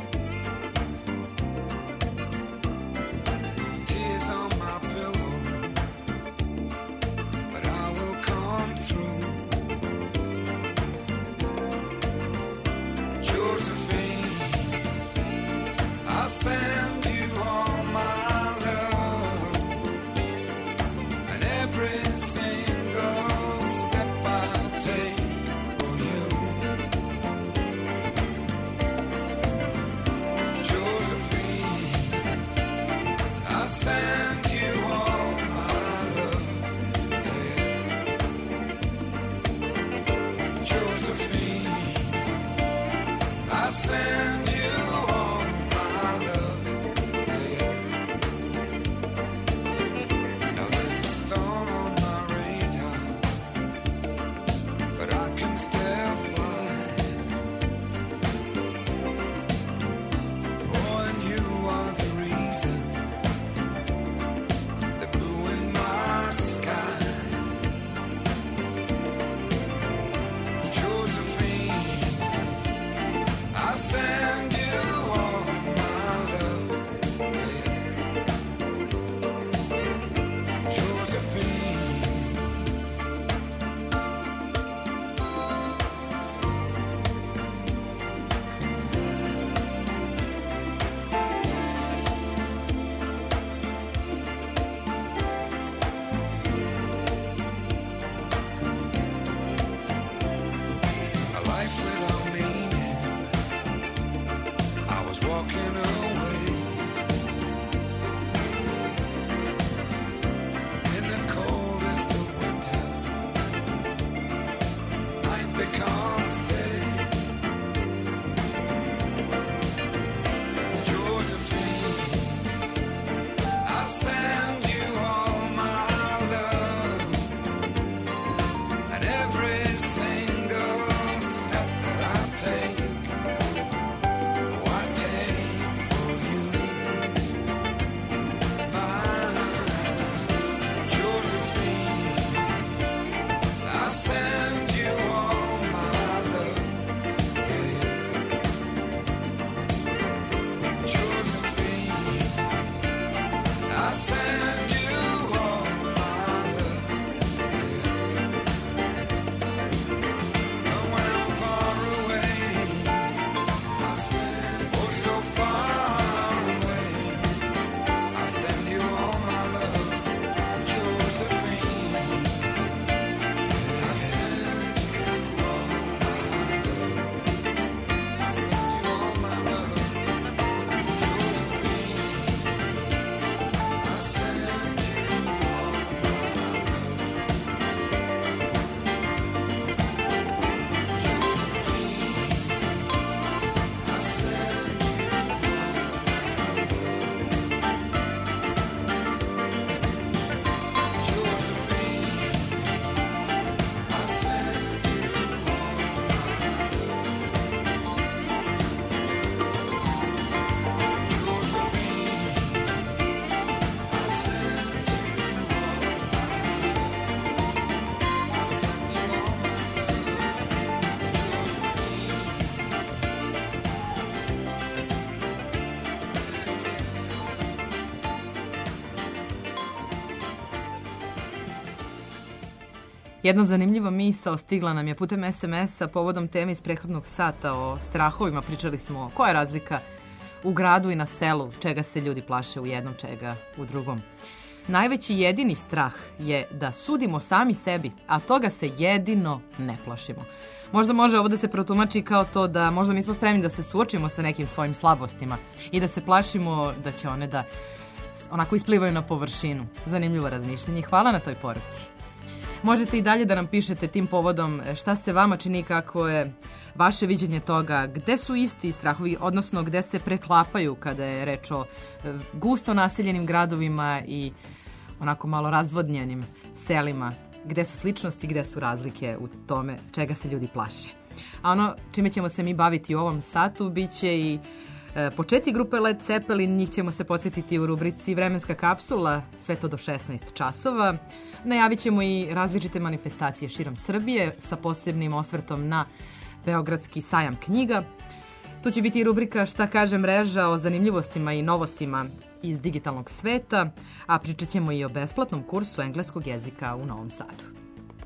Jedna zanimljiva misao stigla nam je putem es em es-a povodom teme iz prethodnog sata o strahovima. Pričali smo koja je razlika u gradu i na selu, čega se ljudi plaše u jednom, čega u drugom. Najveći jedini strah je da sudimo sami sebi, a toga se jedino ne plašimo. Možda može ovo da se protumači kao to da možda nismo spremni da se suočimo sa nekim svojim slabostima i da se plašimo da će one da onako isplivaju na površinu. Zanimljivo razmišljanje. Hvala na toj poruci. Možete i dalje da nam pišete tim povodom šta se vama čini, kako je vaše viđenje toga, gde su isti strahovi, odnosno gde se preklapaju kada je reč o e, gusto naseljenim gradovima i onako malo razvodnjenim selima, gde su sličnosti, gde su razlike u tome čega se ljudi plaše. A ono čime ćemo se mi baviti u ovom satu biće i e, početci grupe Led Zeppelin, njih ćemo se podsjetiti u rubrici Vremenska kapsula, sve to do šesnaest časova. Najavit ćemo i različite manifestacije širom Srbije sa posebnim osvrtom na Beogradski sajam knjiga. Tu će biti i rubrika Šta kaže mreža o zanimljivostima i novostima iz digitalnog sveta, a pričat ćemo i o besplatnom kursu engleskog jezika u Novom Sadu.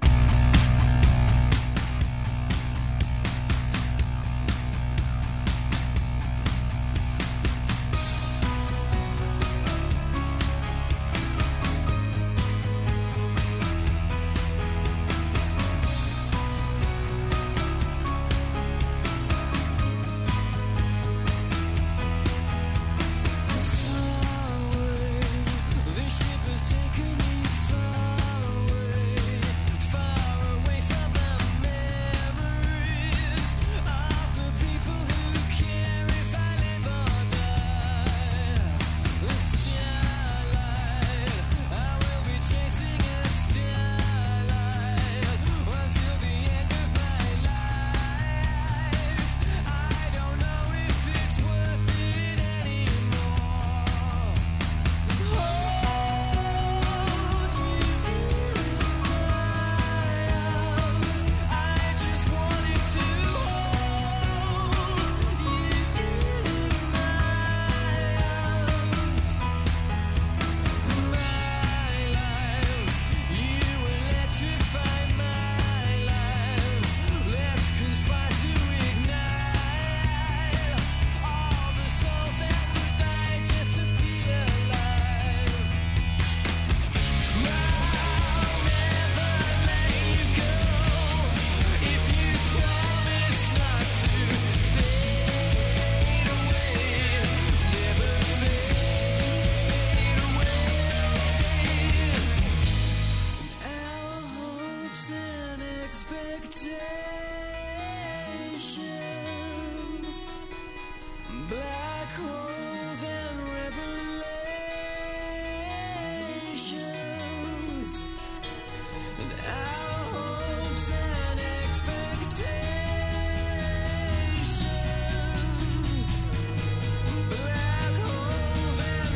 This ship has taken me far away, far away from the memories of the people who care if I live or die. The starlight, I will be chasing a starlight until the end of my life. I don't know if it's worth it anymore. Hold you in my arms. I just wanted to hold you in my arms. My life, you electrify my life. Let's conspire to ignite all the souls that would die just to feel alive. I'll never let you go if you promise not to fade away, never fade away. Our hopes and expectations, black holes and revelations. And our hopes and expectations, black holes and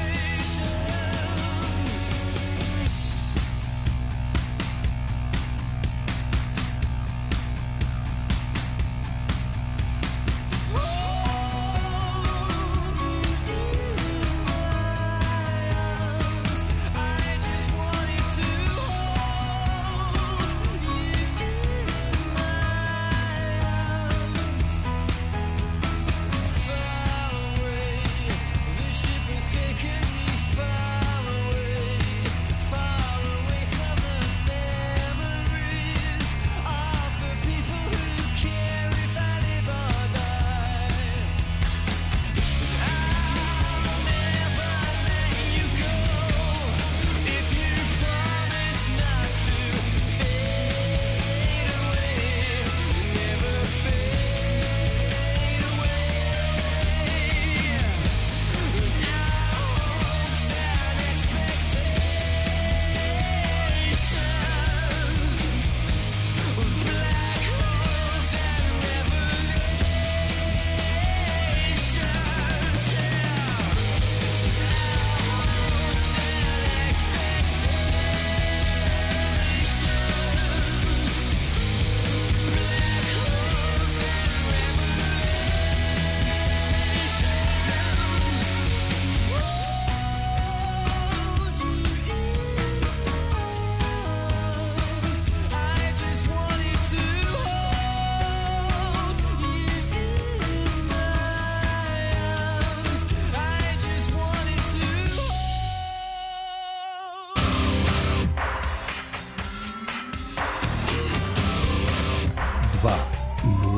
revelations.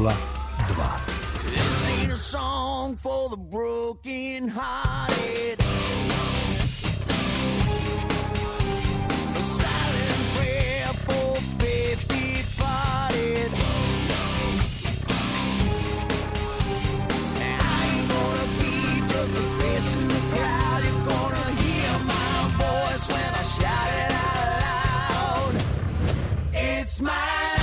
nula dva. This ain't a song for the broken hearted. A silent prayer for faith departed. I ain't gonna be just a face in the crowd. You're gonna hear my voice when I shout it out loud. It's my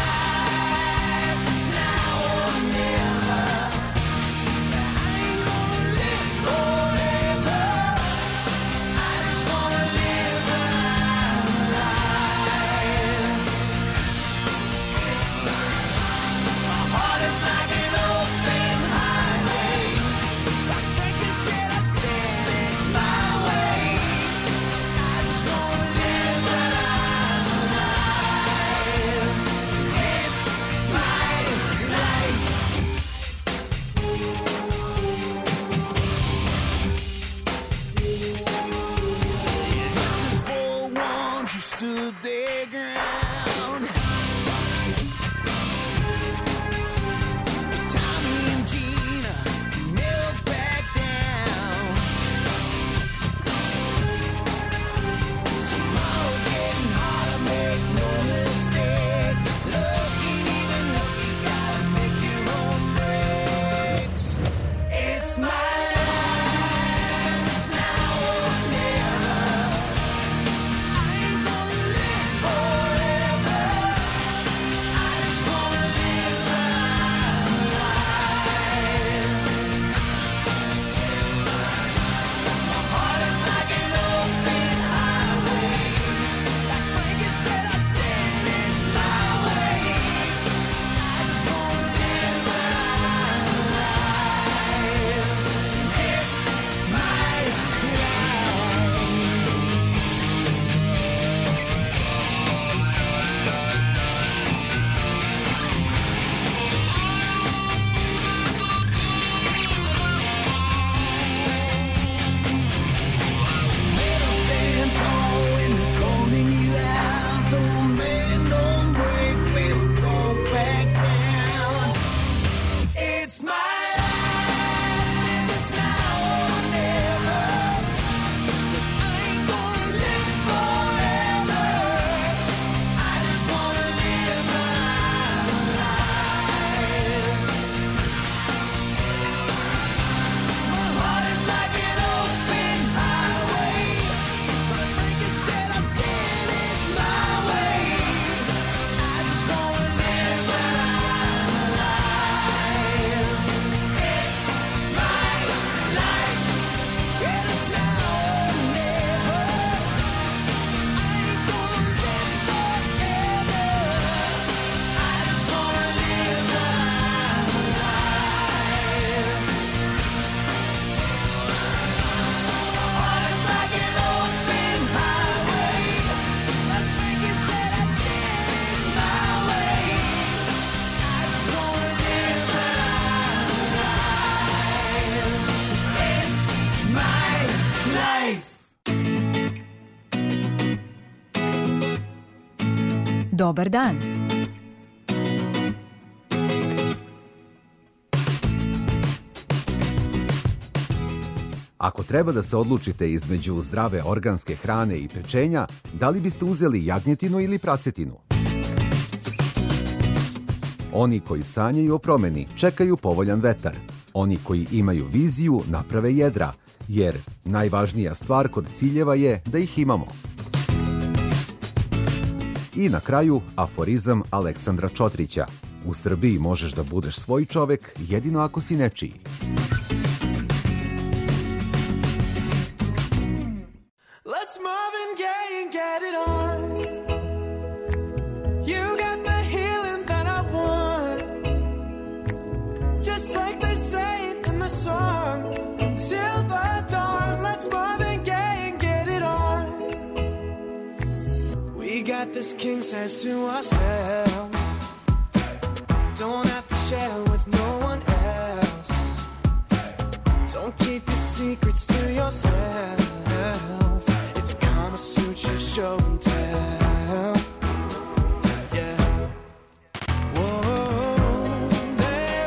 stood their ground. Tommy and Gina never back down. Tomorrow's getting harder, make no mistake. Look ain't even look, you gotta make your own breaks. It's my Dobar dan. Ako treba da se odlučite između zdrave organske hrane i pečenja, da li biste uzeli jagnjetinu ili prasetinu? Oni koji sanjaju o promeni čekaju povoljan vetar. Oni koji imaju viziju naprave jedra, jer najvažnija stvar kod ciljeva je da ih imamo. I na kraju aforizam Aleksandra Čotrića. U Srbiji možeš da budeš svoj čovek jedino ako si nečiji. Let's Marvin Gaye and get it on. You got the healing that I want. Just like they say in the song. Till the dawn, let's Marvin Gaye and get it on. We got this king size to ourselves. Don't have to share with no one else. Don't keep your secrets to yourself. It's Kama Sutra show and tell. Yeah. Whoa, they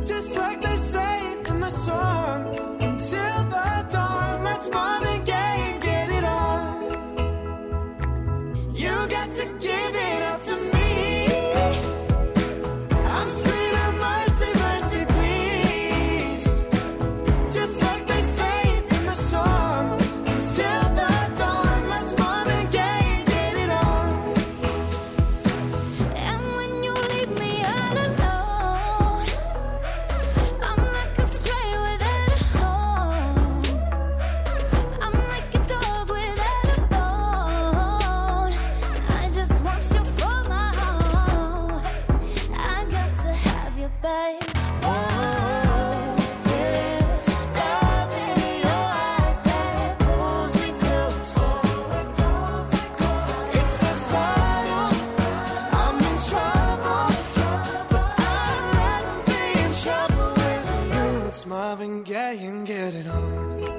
just like they say in the song. Until the dawn, let's Marvin Gaye and get it on. You got to give it up to me. I'm screaming mercy, mercy, please. Just like they say in the song. Until the dawn, let's Marvin Gaye and get it on. And when you leave me all alone, I'm like a stray without a home. I'm like a dog without a bone. I just want you for my own. I got to have you, babe. Oh, there's love in your eyes that pulls me closer. It's so subtle. I'm in trouble, but I'd rather be in trouble with you. Let's Marvin Gaye and get it on.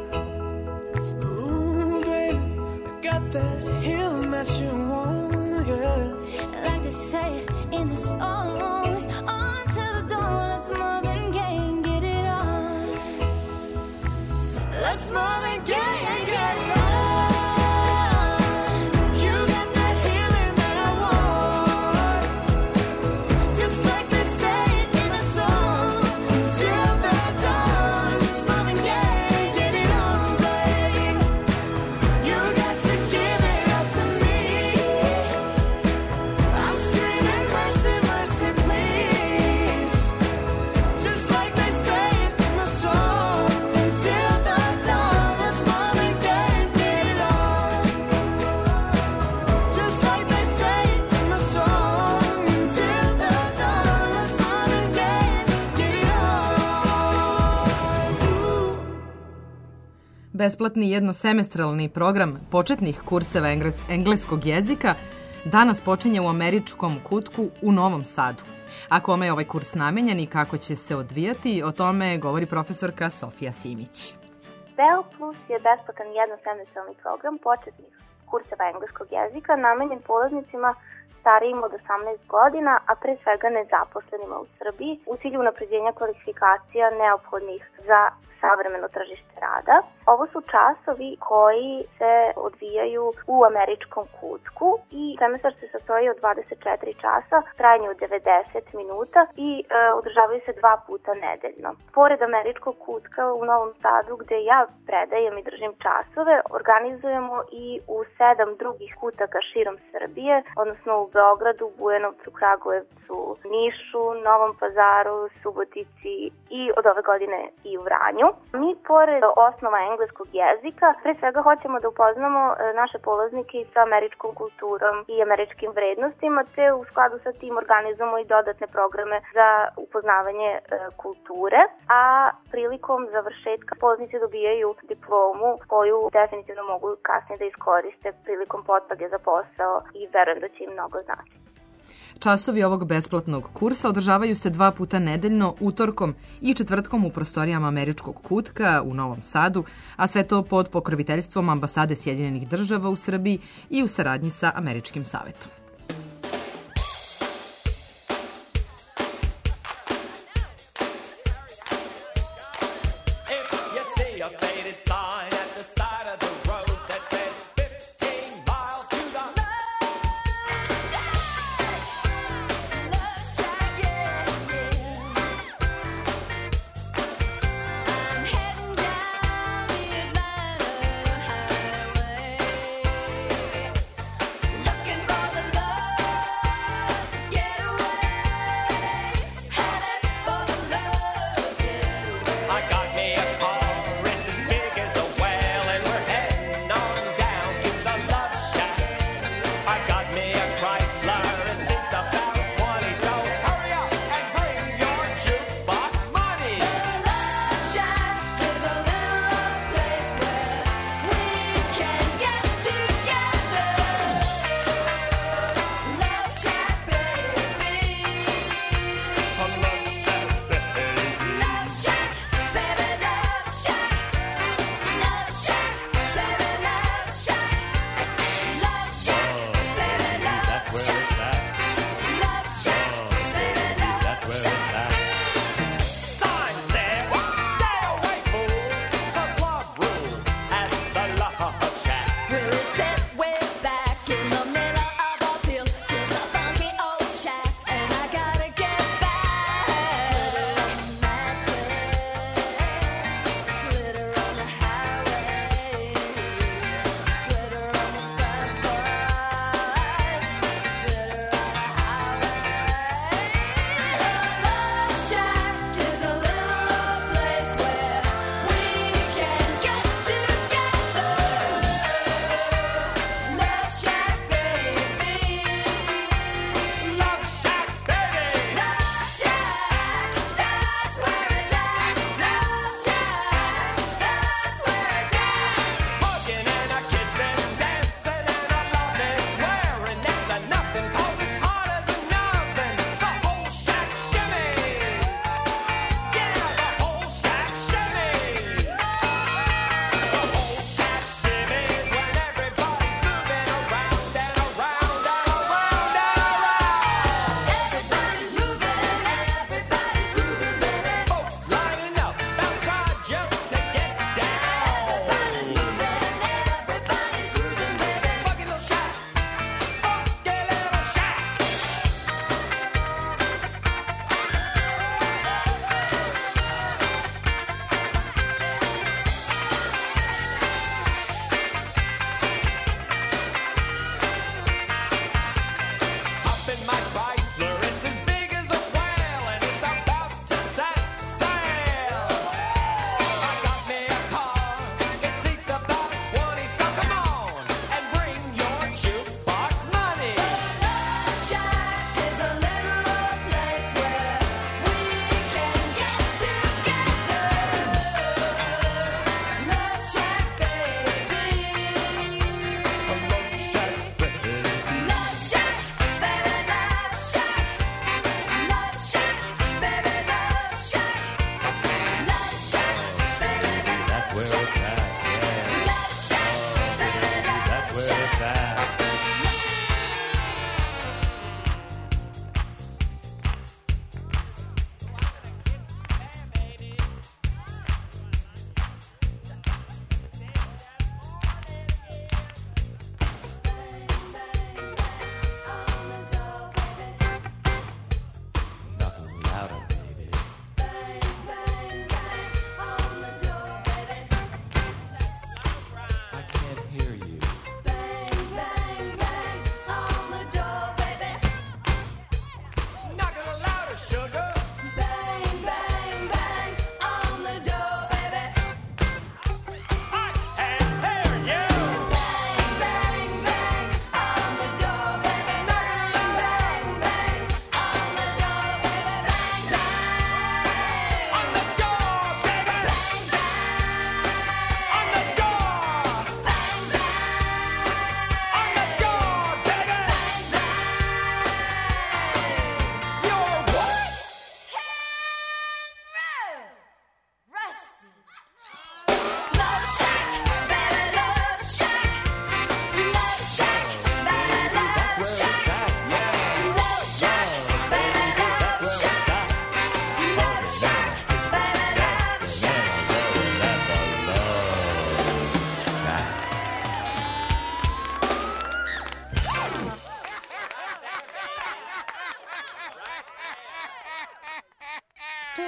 Ooh, baby, I got that healing that you want, yeah. Like they say in the songs, until the dawn, let's Marvin Gaye and get it on. Let's Marvin Gaye and get it on. You got that healing that I want. Just like they say in the song. Until the dawn, let's Marvin Gaye and get it on, babe. You got to give it up to me. I'm screaming mercy, mercy, please. Just like they say in the song. Until the dawn, let's Marvin Gaye and get it on. Just like they say in the song. Until the dawn, let's Marvin Gaye and get it on. Besplatni jednosemestralni program početnih kurseva engre- engleskog jezika danas počinje u američkom kutku u Novom Sadu. A kome je ovaj kurs namenjen i kako će se odvijati, o tome govori profesorka Sofija Simić. Bell Plus je besplatan jednosemestralni program početnih kurseva engleskog jezika namenjen polaznicima starijim od osamnaest godina, a pre svega nezaposlenima u Srbiji u cilju unapređenja kvalifikacija neophodnih za savremeno tržište rada. Ovo su časovi koji se odvijaju u američkom kutku i semestar se sastoji od dvadeset četiri časa, trajanje od devedeset minuta i e, održavaju se dva puta nedeljno. Pored američkog kutka u Novom Sadu, gde ja predajem i držim časove, organizujemo i u sedam drugih kutaka širom Srbije, odnosno u Beogradu, Bujanovcu, Kragujevcu, Nišu, Novom Pazaru, Subotici i od ove godine i u Vranju. Mi, pored osnova engleskog jezika, pre svega hoćemo da upoznamo e, naše polaznike i sa američkom kulturom i američkim vrednostima, te u skladu sa tim organizujemo i dodatne programe za upoznavanje e, kulture, a prilikom završetka polaznici dobijaju diplomu koju definitivno mogu kasnije da iskoriste prilikom potrage za posao i verujem da će im mnogo znači. Časovi ovog besplatnog kursa održavaju se dva puta nedeljno, utorkom i četvrtkom u prostorijama američkog kutka u Novom Sadu, a sve to pod pokroviteljstvom ambasade Sjedinjenih država u Srbiji i u saradnji sa Američkim savetom. You see a faded sign at the side of the road that says fifteen miles to the I'm heading down the Atlanta highway, looking for the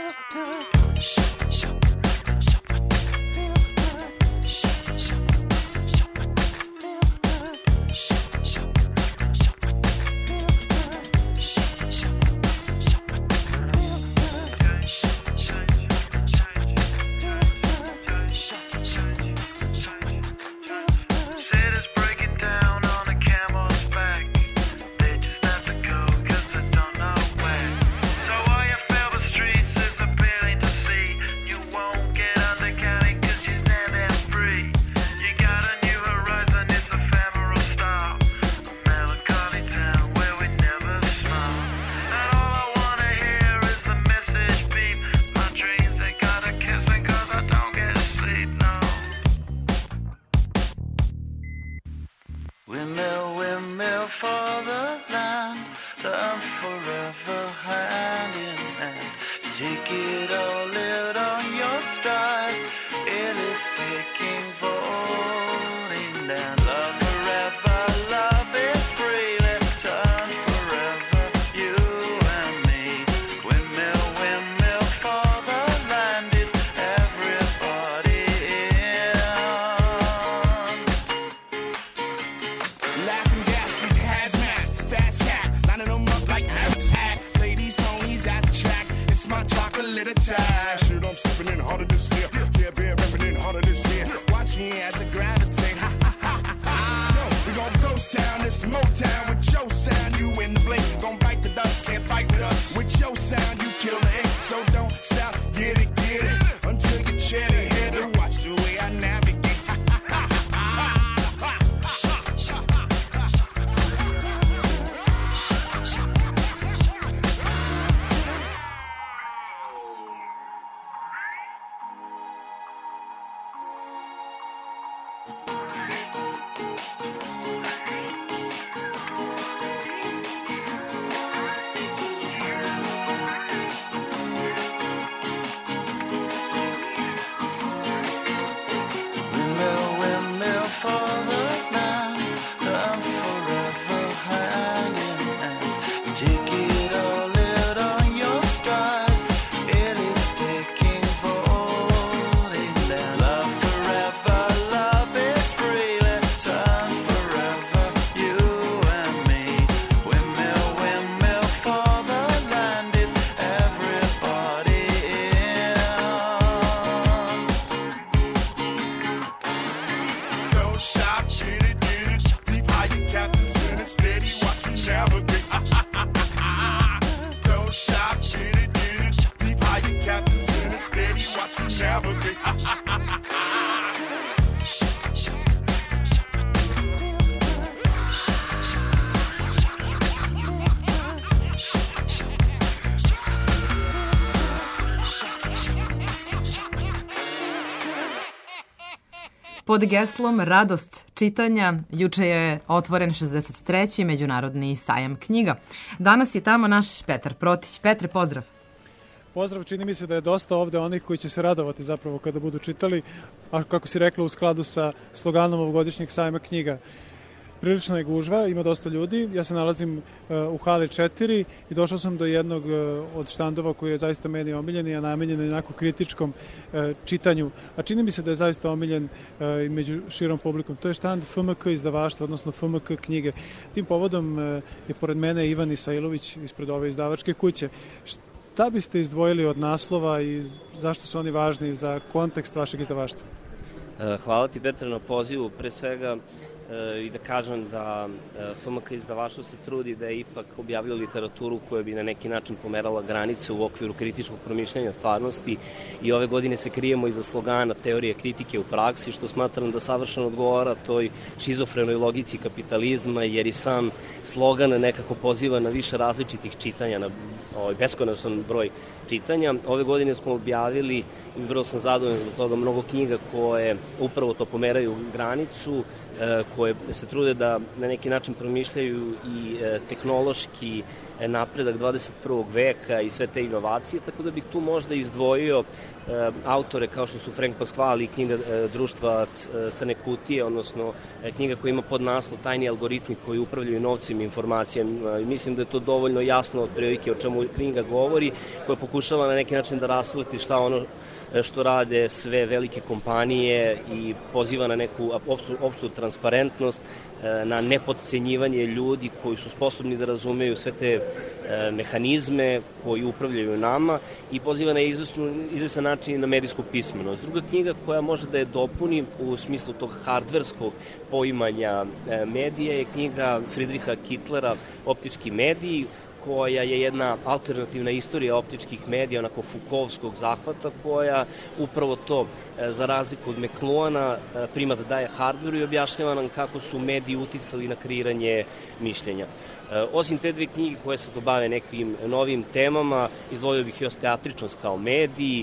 Cities breaking down on a camel's back. They just have to go 'cause they don't know where. So all you feel the streets is appealing to see. You won't get undercounted 'cause you're standing free. You got a new horizon, it's ephemeral style. A melancholy town where we never smile. And all I wanna hear is the message beep. My dreams they gotta kissing 'cause I don't get sleep, no. Windmill, windmill for the land, learn forever hand in hand. Take it all, live on your stride. It is taking voting down. Love forever, love is free. Let's turn forever, you and me. Windmill, windmill for the land. Is everybody in? Laughing gas, these hazmats, fast cat, lining them up like habitat. Ladies, ponies at the track, it's my chocolate attack. Shit, I'm stepping in harder this year. Yeah, been repping in harder this year. Watch me as I gravitate. Ha ha ha ha ha. Yo, we gon' ghost town, this Motown with your sound. You in the blink, gon' bite the dust, can't fight with us. With your sound, you kill the ink, so don't stop, get it, get it, until you chat it, hit it. Watch the way I navigate. Ha ha ha ha ha. Windmill, windmill for the land, learn forever hand in hand. Take it all, live on your stride. It is taking voting down. Love forever, love is free. Let's turn forever, you and me. Windmill, windmill for the land. Is everybody in? Don't shop, get it, get it. Deep high, you captains in it, steady. Watch me navigate. Don't shop, get it, get it. Deep high, you captains in it, steady. Watch me navigate. Pod geslom Radost čitanja juče je otvoren šezdeset treći Međunarodni sajam knjiga. Danas je tamo naš Petar Protić. Petre, pozdrav. Pozdrav, čini mi se da je dosta ovde onih koji će se radovati zapravo kada budu čitali, a kako si rekla u skladu sa sloganom ovogodišnjeg sajma knjiga. Prilična je gužva, ima dosta ljudi. Ja se nalazim uh, u hali četiri i došao sam do jednog uh, od štandova koji je zaista meni omiljen i namenjen onako kritičkom uh, čitanju. A čini mi se da je zaista omiljen uh, i među širom publikom. To je štand F M K izdavaštva, odnosno F M K knjige. Tim povodom uh, je pored mene Ivan Isailović ispred ove izdavačke kuće. Šta biste izdvojili od naslova i zašto su oni važni za kontekst vašeg izdavaštva? Hvala ti, Petar, na pozivu. Pre svega i da kažem da F M K izdavaštvo se trudi da je ipak objavljao literaturu koja bi na neki način pomerala granice u okviru kritičkog promišljanja stvarnosti i ove godine se krijemo iza slogana teorije kritike u praksi, što smatram da savršeno odgovara toj šizofrenoj logici kapitalizma, jer i sam slogan nekako poziva na više različitih čitanja, na ovaj, beskonačan broj čitanja. Ove godine smo objavili, i vrlo sam zadovoljan zbog toga, mnogo knjiga koje upravo to pomeraju granicu, koje se trude da na neki način promišljaju i tehnološki napredak dvadeset prvog veka i sve te inovacije, tako da bih tu možda izdvojio autore kao što su Frank Pasquale i knjiga društva Crne kutije, odnosno knjiga koja ima podnaslov Tajni algoritmi koji upravljaju novcem i informacijama. Mislim da je to dovoljno jasno otprilike o čemu čemu knjiga govori, koja pokušava na neki način da rasveti šta ono što rade sve velike kompanije i poziva na neku opštu, opštu transparentnost, na nepodcenjivanje ljudi koji su sposobni da razumeju sve te mehanizme koji upravljaju nama i poziva na izvestan način na medijsku pismenost. Druga knjiga koja može da je dopuni u smislu tog hardverskog poimanja medija je knjiga Friedricha Kittlera Optički mediji, koja je jedna alternativna istorija optičkih medija, onako Foucaultskog zahvata, koja upravo to, za razliku od McLuhana, primat daje hardveru i objašnjava nam kako su mediji uticali na kreiranje mišljenja. Osim te dve knjige koje se to bave nekim novim temama, izdvojio bih još Teatričnost kao mediji,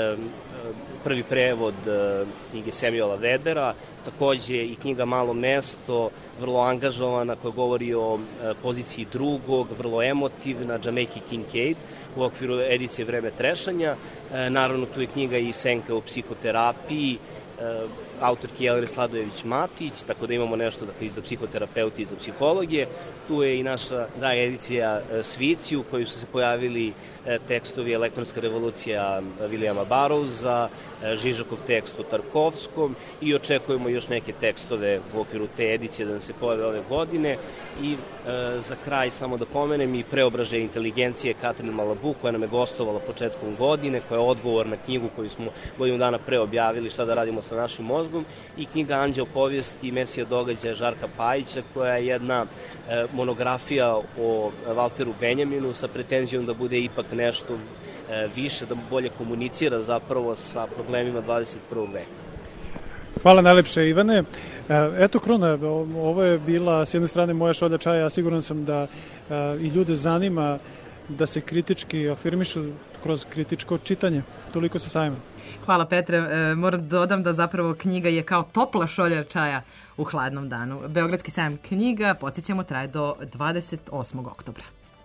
prvi prevod knjige Samuela Webera, takođe i knjiga Malo mesto, vrlo angažovana, koja govori o poziciji drugog, vrlo emotivna, Jamaica Kincaid, u okviru edicije Vreme trešanja. Naravno, tu je knjiga i Senka o psihoterapiji, autorki Jelene Sladojević-Matić, tako da imamo nešto dakle, i za psihoterapeuti i za psihologije. Tu je i naša da, edicija Svici, u kojoj su se pojavili tekstovi Elektronska revolucija Williama Burroughsa, Žižakov tekst o Tarkovskom i očekujemo još neke tekstove u okviru te edicije da nam se pojave ove godine. I e, za kraj samo da pomenem i Preobražaj inteligencije Katrin Malabu, koja nam je gostovala početkom godine, koja je odgovor na knjigu koju smo godinu dana pre objavili Šta da radimo sa našim mozgom, i knjiga Anđeo povijesti Mesija događaja Žarka Pajića, koja je jedna e, monografija o Valteru Benjaminu sa pretenzijom da bude ipak nešto e, više, da bolje komunicira zapravo sa problemima dvadeset prvog veka. Hvala najlepše, Ivane. Eto, Kruna, ovo je bila s jedne strane moja šolja čaja, a siguran sam da i ljude zanima da se kritički afirmišu kroz kritičko čitanje. Toliko sa sajma. Hvala, Petre. E, moram da dodam da zapravo knjiga je kao topla šolja čaja u hladnom danu. Beogradski sajam knjiga, podsjećamo, traje do dvadeset osmog oktobra.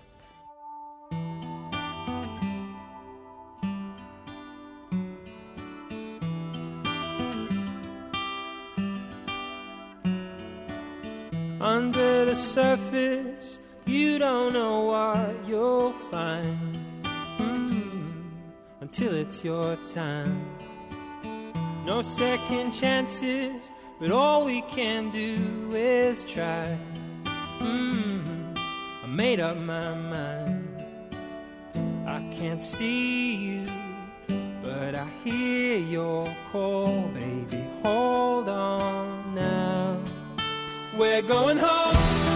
Under the surface, you don't know what you'll find mm, until it's your time. No second chances, but all we can do is try. Mm, I made up my mind. I can't see you, but I hear your call, baby. Hold on now. We're going home.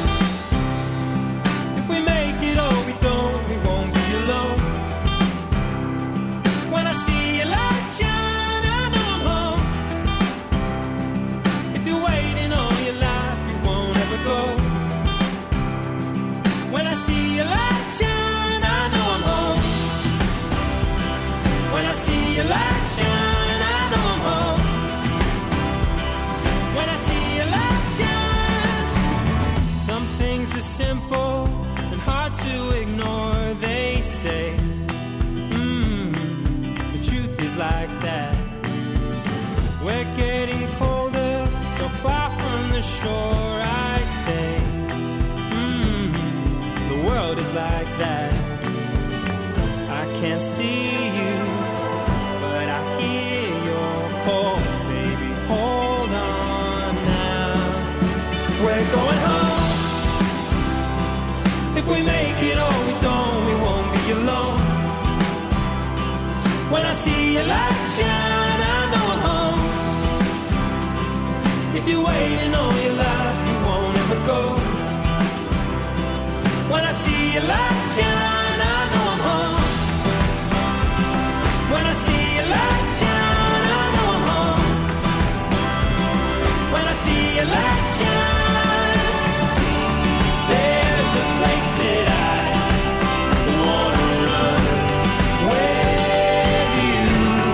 If we make it or we don't, we won't be alone. When I see your light shine, I know I'm home. If you're waiting all your life, you won't ever go. When I see your light shine, I know I'm home. When I see your light shine, I know I'm home. When I see your light shine. Some things are simple and hard to ignore, they say. Mm, the truth is like that. We're getting colder, so far from the shore, I say. Mm, the world is like that. I can't see you, but I hear your call, baby. Hold on now. We're going home. If we make it or we don't, we won't be alone. When I see your light shine, I know I'm home. If you're waiting all your life, you won't ever go. When I see your light shine, I know I'm home. When I see your light shine, I know I'm home. When I see your light shine, there's a place that I wanna run with you,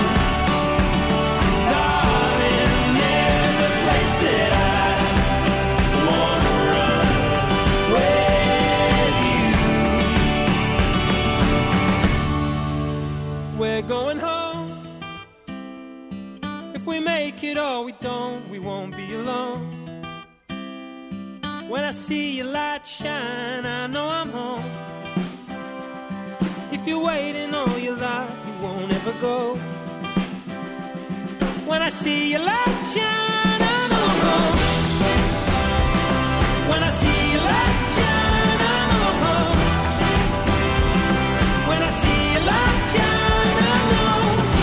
darling. There's a place that I wanna run with you. We're going home. If we make it or we don't, we won't be alone. When I see your light shine, I know I'm home. if you're waiting all your life, you won't ever go. When I see your light shine, I know I'm home. When I see your light shine, I know I'm home. When I see your light shine, I know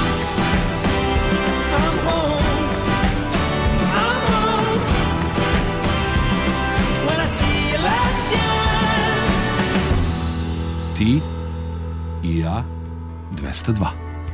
I'm home. I'm home. When I see your light shine. Ti i ja dvesta dva.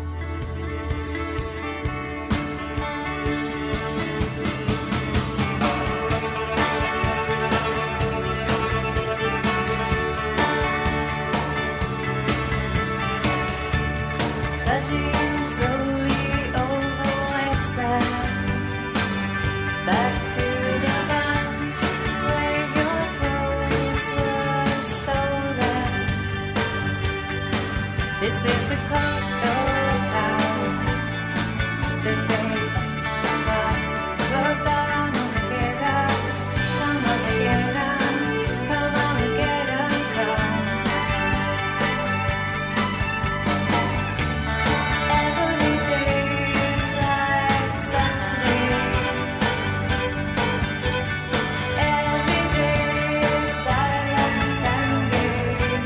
Touching slowly over wet sand, back to the bench where your clothes were stolen. This is the coastal town that they forgot to close down. Come on, get out, come on, get out, come. Every day is like Sunday. Every day is silent and gay.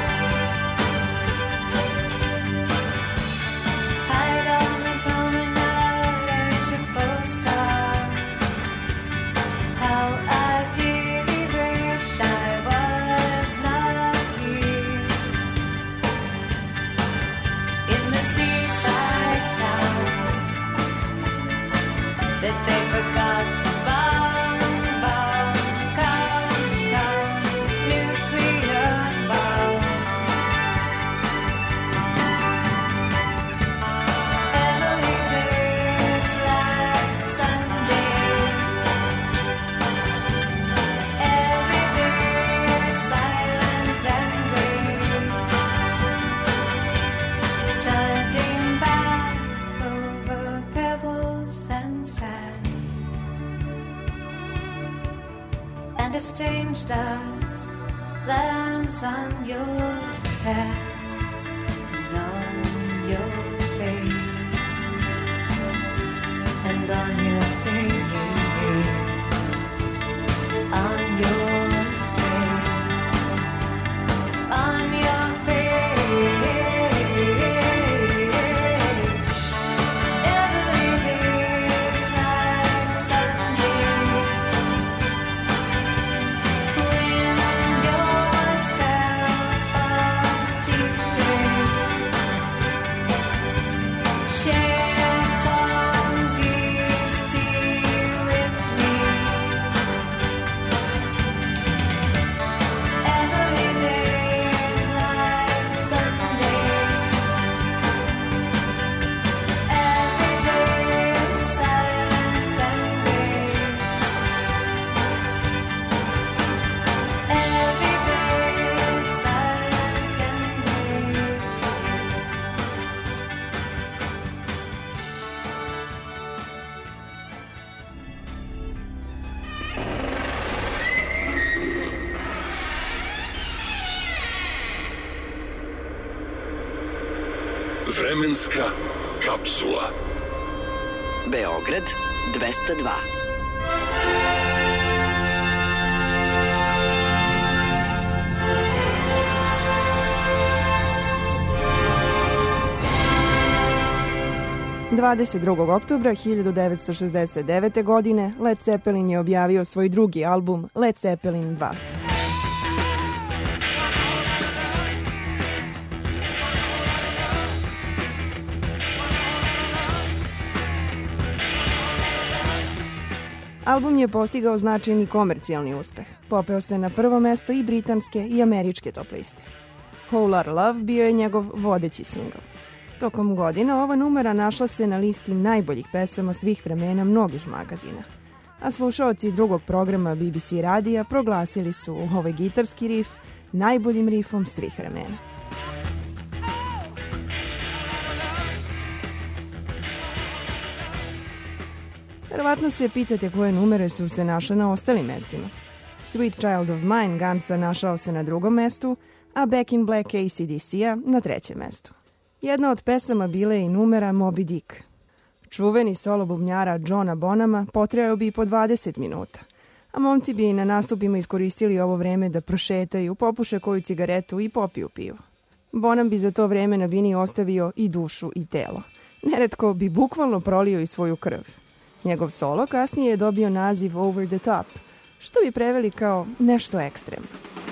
Hide on the promenade at your postcard. How I dearly wish I was not here in the seaside town that they forgot to bomb, bomb, come, come, nuclear bomb. Every day is like Sunday. Every day is silent and gray. Charging back over pebbles and sand, and a strange dust lands on your hands and on your face, and on your face, on your face, on your face. Every day is like Sunday. Win yourself a cheap drink. Share some peace tea with me. Every day is like Sunday. Every day is silent and gray. Every day is silent and gray. Vremenska kapsula. Beograd dvesta dva. dvadeset drugog oktobra hiljadu devetsto šezdeset devete. godine Led Zeppelin je objavio svoj drugi album Led Zeppelin dva. Album je postigao značajni komercijalni uspeh. Popeo se na prvo mesto i britanske i američke top liste. Whole Lotta Love bio je njegov vodeći singl. Tokom godina ova numera našla se na listi najboljih pesama svih vremena mnogih magazina. A slušaoci drugog programa B B C radija proglasili su ovaj gitarski rif najboljim rifom svih vremena. Verovatno se pitate koje numere su se našle na ostalim mestima. Sweet Child of Mine Gunsa našao se na drugom mestu, a Back in Black A C D C-a na trećem mestu. Jedna od pesama bile je i numera Moby Dick. Čuveni solo bubnjara Johna Bonhama potrajao bi i po dvadeset minuta, a momci bi na nastupima iskoristili ovo vreme da prošetaju, popuše koju cigaretu i popiju pivo. Bonham bi za to vreme na bini ostavio i dušu i telo. Neretko bi bukvalno prolio i svoju krv. Njegov solo kasnije je dobio naziv Over the Top, što bi preveli kao nešto ekstremno.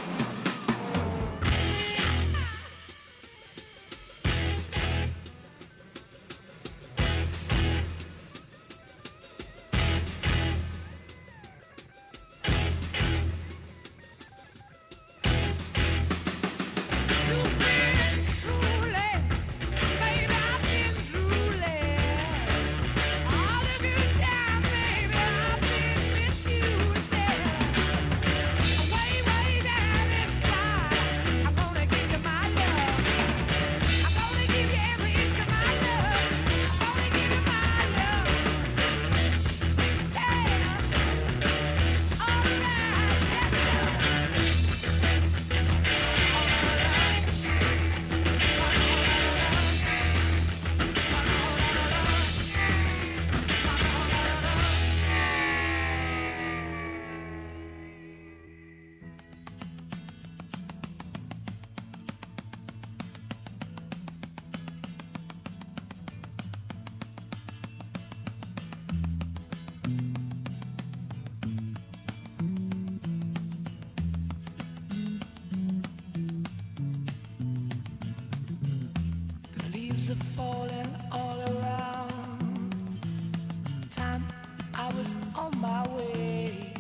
Are falling all around. Time I was on my way.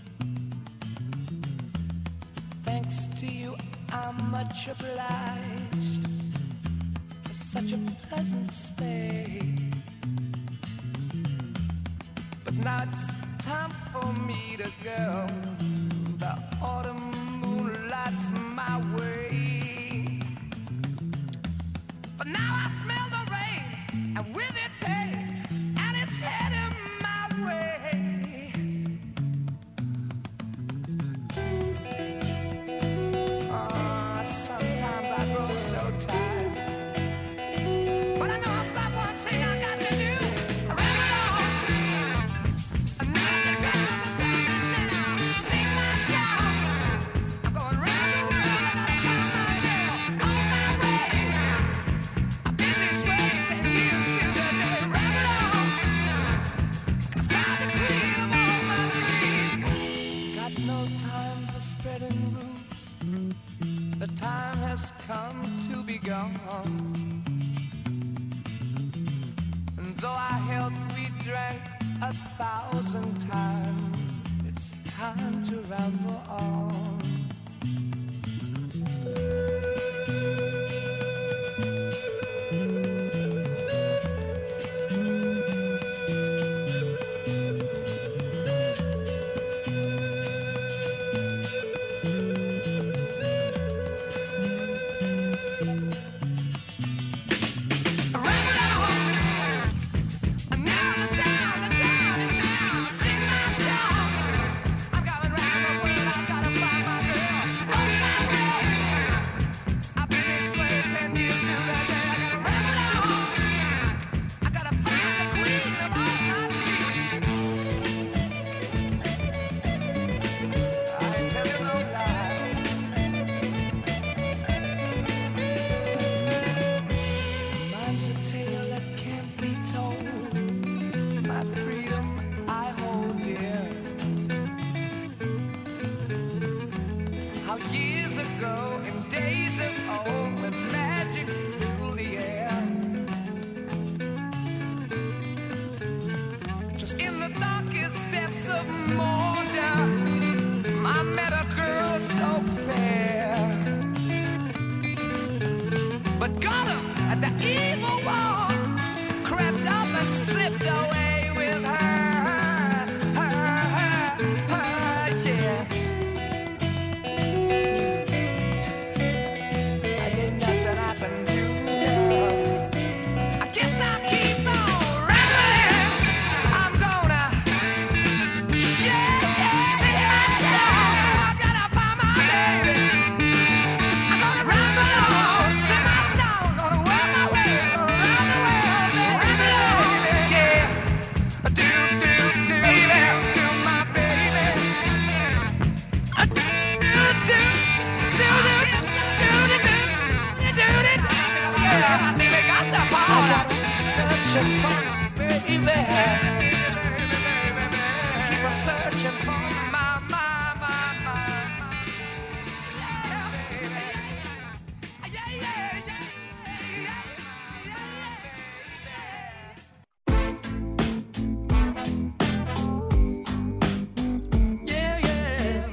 Thanks to you, I'm much obliged for such a pleasant stay. But now it's time for me to go. The autumn moon lights my way. But now I smell the rain, and with it pain, and it's heading my way. Ah, sometimes I grow so tired, but I know about one thing I got to do. I run it all. Another time, the time is now. Sing my song. I'm going round the world, and I find my girl on my way. The time has come to be gone. And though our health we drank a thousand times, it's time to ramble on. I'm gonna searching for you, baby. Keep on searching for you, my, my, my, my. Yeah, yeah.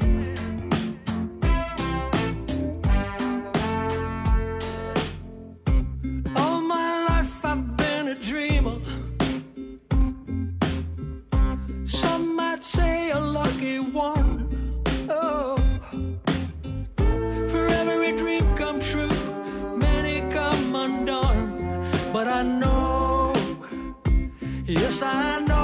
All my life I've been a dreamer. Some might say a lucky one. Oh, for every dream come true, many come undone. But I know, yes I know.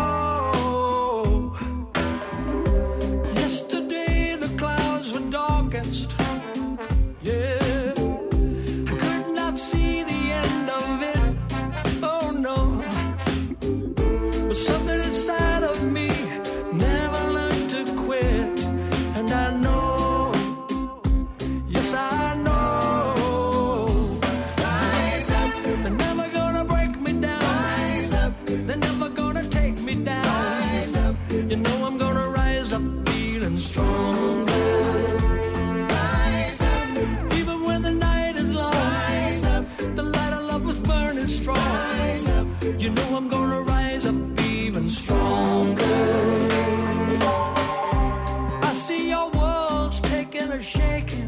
Yesterday the clouds were darkest. Yeah, I could not see the end of it. Oh no, but something inside of me never learned to quit. And I know, yes I know. Rise up, they're never gonna break me down. Rise up, they're never gonna take me down. Rise up, you know I'm gonna rise up feeling stronger. Rise up, even when the night is long. Rise up, the light of love was burning strong. Rise up, you know I'm gonna rise up even stronger. I see your walls taking a shaking.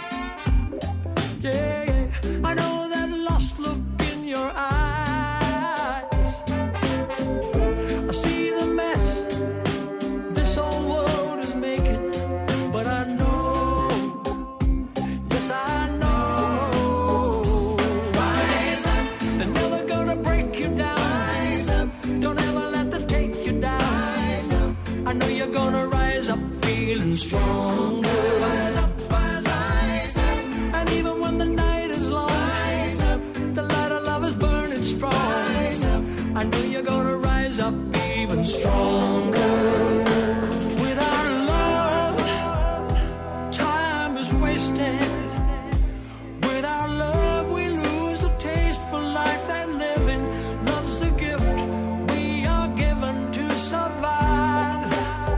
Yeah, yeah, I know that lost look in your eyes. I see the mess this whole world is making. But I know, yes I know. Rise up, they're never gonna break you down. Rise up, don't ever let them take you down. Rise up, I know you're gonna rise up feeling stronger. Rise up, rise up, rise up. And even when the night is long, rise up, the light of love is burning strong. Rise up, I know you're gonna rise up even stronger. Without love, time is wasted. Without love, we lose the taste for life and living. Love's the gift we are given to survive.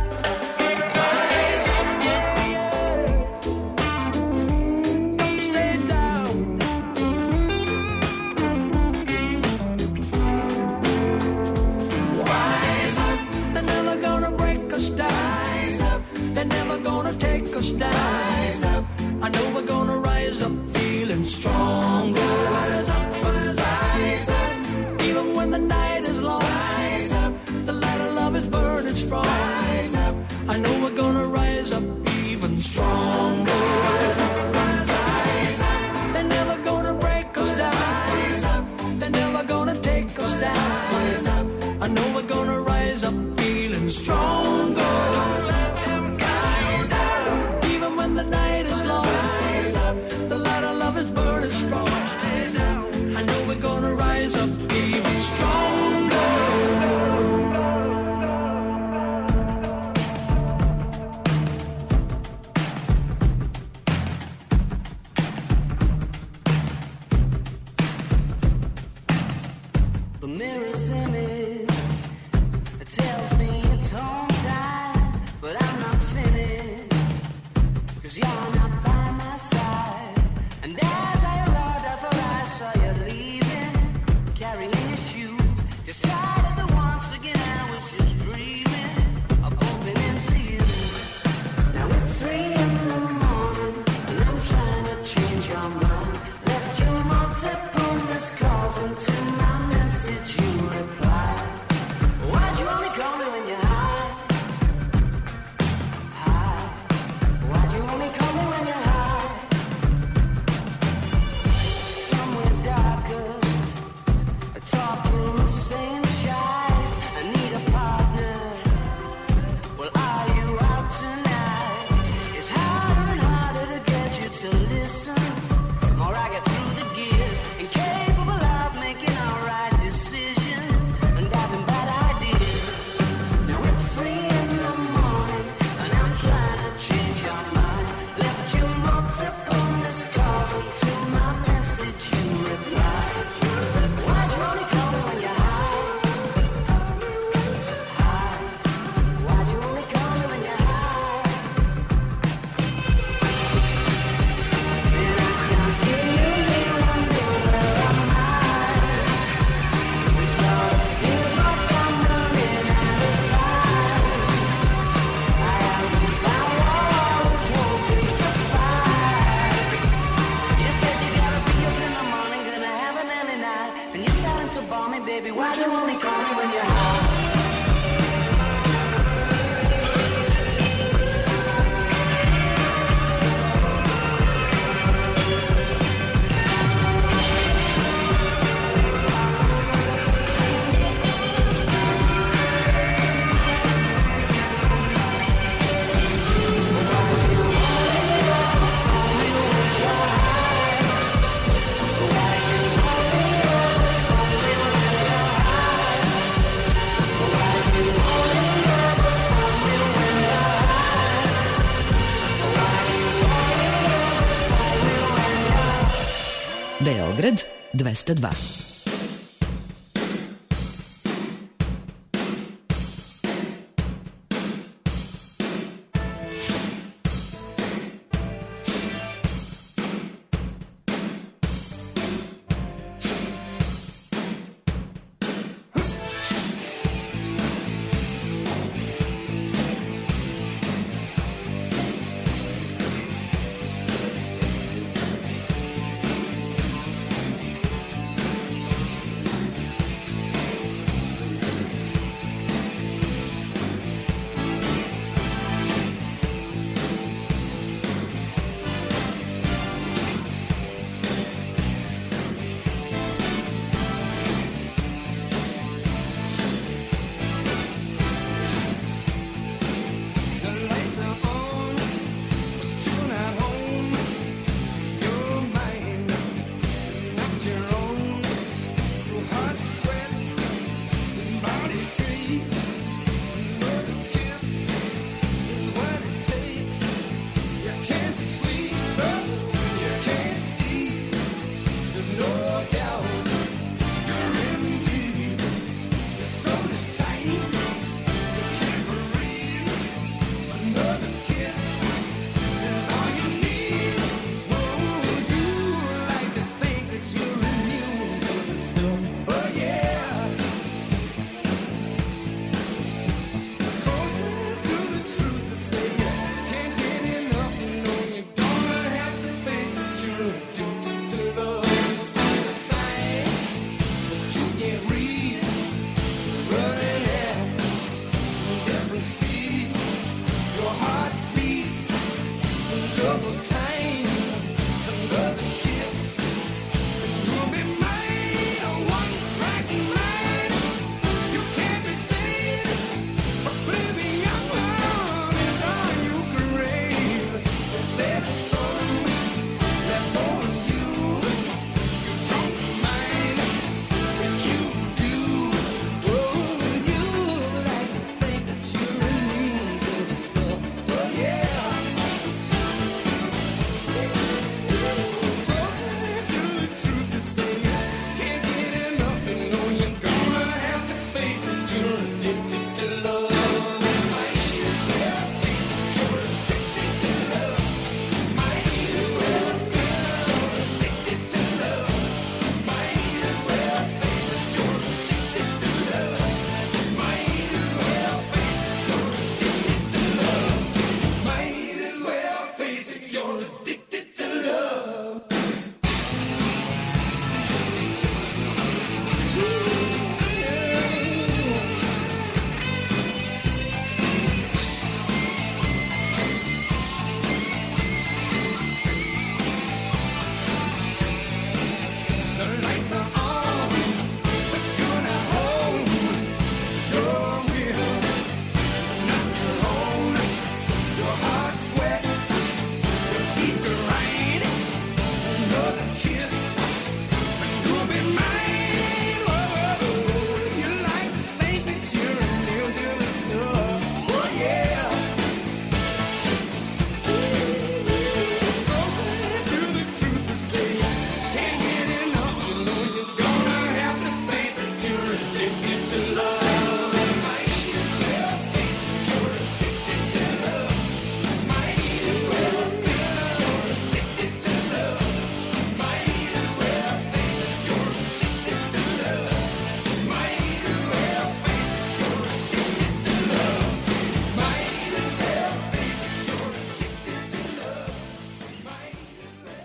Rise up, yeah, yeah. Don't stay down. Rise up, they're never gonna break us down. Rise up, they're never gonna take us down. Rise up, I know we're gonna rise up feeling stronger. Rise up, rise up, rise up. Even when the night is long. Rise up, the light of love is burning strong. Rise up, I know we're gonna rise up even stronger. Rise up, rise up, rise up. They're never gonna break us down. Rise up, they're never gonna take us down. Rise up, I know we're gonna rise up feeling stronger. Rise up, even when the night is long. Rise up, the light of love is burning strong. Rise up, I know we're gonna rise up even stronger. The mirror's image, it tells me it's home time, but I'm not finished, 'cause you're not by my side. And as I rode, I thought I saw you leaving, carrying your shoes. Decided that once again I was just dreaming of bumping into you. Now it's three in the morning, and I'm trying to change your mind. Left you multiple missed calls into my message you replied. Why'd you only call me when you're high? High. Why'd you only call me when Why'd you only call me when you're high? Beograd dvesta dva.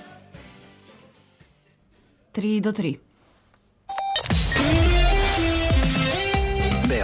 tri do tri.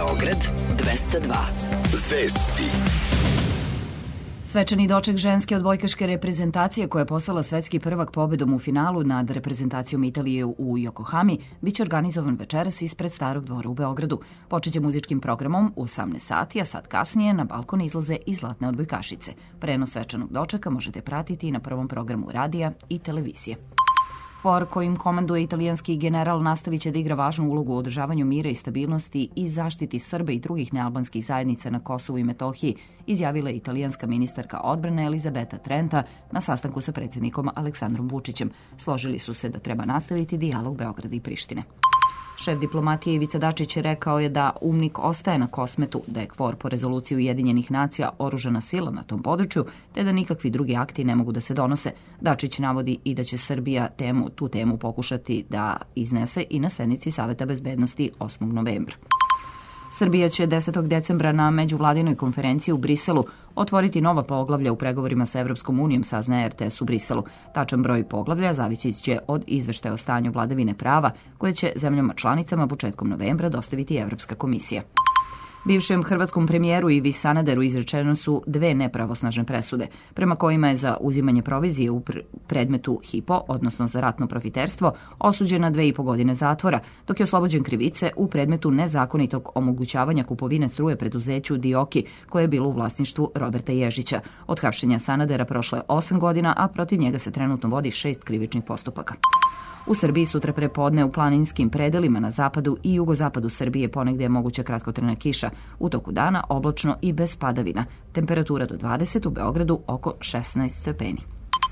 Beograd dvesta dva. Vesti. Svečani doček ženske odbojkaške reprezentacije koja je postala svetski prvak pobedom u finalu nad reprezentacijom Italije u Yokohami biće organizovan večeras ispred Starog dvora u Beogradu. Počeće muzičkim programom u osamnaest sati, a sad kasnije na balkon izlaze i zlatne odbojkašice. Prenos svečanog dočeka možete pratiti i na prvom programu radija i televizije. KFOR kojim komanduje italijanski general nastavit će da igra važnu ulogu u održavanju mira i stabilnosti i zaštiti Srba i drugih nealbanskih zajednica na Kosovu i Metohiji, izjavila je italijanska ministarka odbrane Elizabeta Trenta na sastanku sa predsjednikom Aleksandrom Vučićem. Složili su se da treba nastaviti dijalog Beograda i Prištine. Šef diplomatije Ivica Dačić rekao je da UMNIK ostaje na Kosmetu, da je KFOR po rezoluciji Ujedinjenih nacija oružana sila na tom području, te da nikakvi drugi akti ne mogu da se donose. Dačić navodi i da će Srbija temu, tu temu pokušati da iznese i na sednici Saveta bezbednosti osmog novembra. Srbija će desetog decembra na međuvladinoj konferenciji u Briselu otvoriti nova poglavlja u pregovorima sa Evropskom unijom, saznaje R T S u Briselu. Tačan broj poglavlja zavisit će od izveštaja o stanju vladavine prava koje će zemljama članicama početkom novembra dostaviti Evropska komisija. Bivšem hrvatskom premijeru Ivi Sanaderu izrečeno su dve nepravosnažne presude, prema kojima je za uzimanje provizije u predmetu Hypo, odnosno za ratno profiterstvo, osuđen na dve i po godine zatvora, dok je oslobođen krivice u predmetu nezakonitog omogućavanja kupovine struje preduzeću Dioki, koje je bilo u vlasništvu Roberta Ježića. Od hapšenja Sanadera prošlo je osam godina, a protiv njega se trenutno vodi šest krivičnih postupaka. U Srbiji sutra prepodne u planinskim predelima na zapadu i jugozapadu Srbije ponegdje je moguća kratkotrajna kiša. U toku dana oblačno i bez padavina. Temperatura do dvadeset, u Beogradu oko šesnaest stepeni.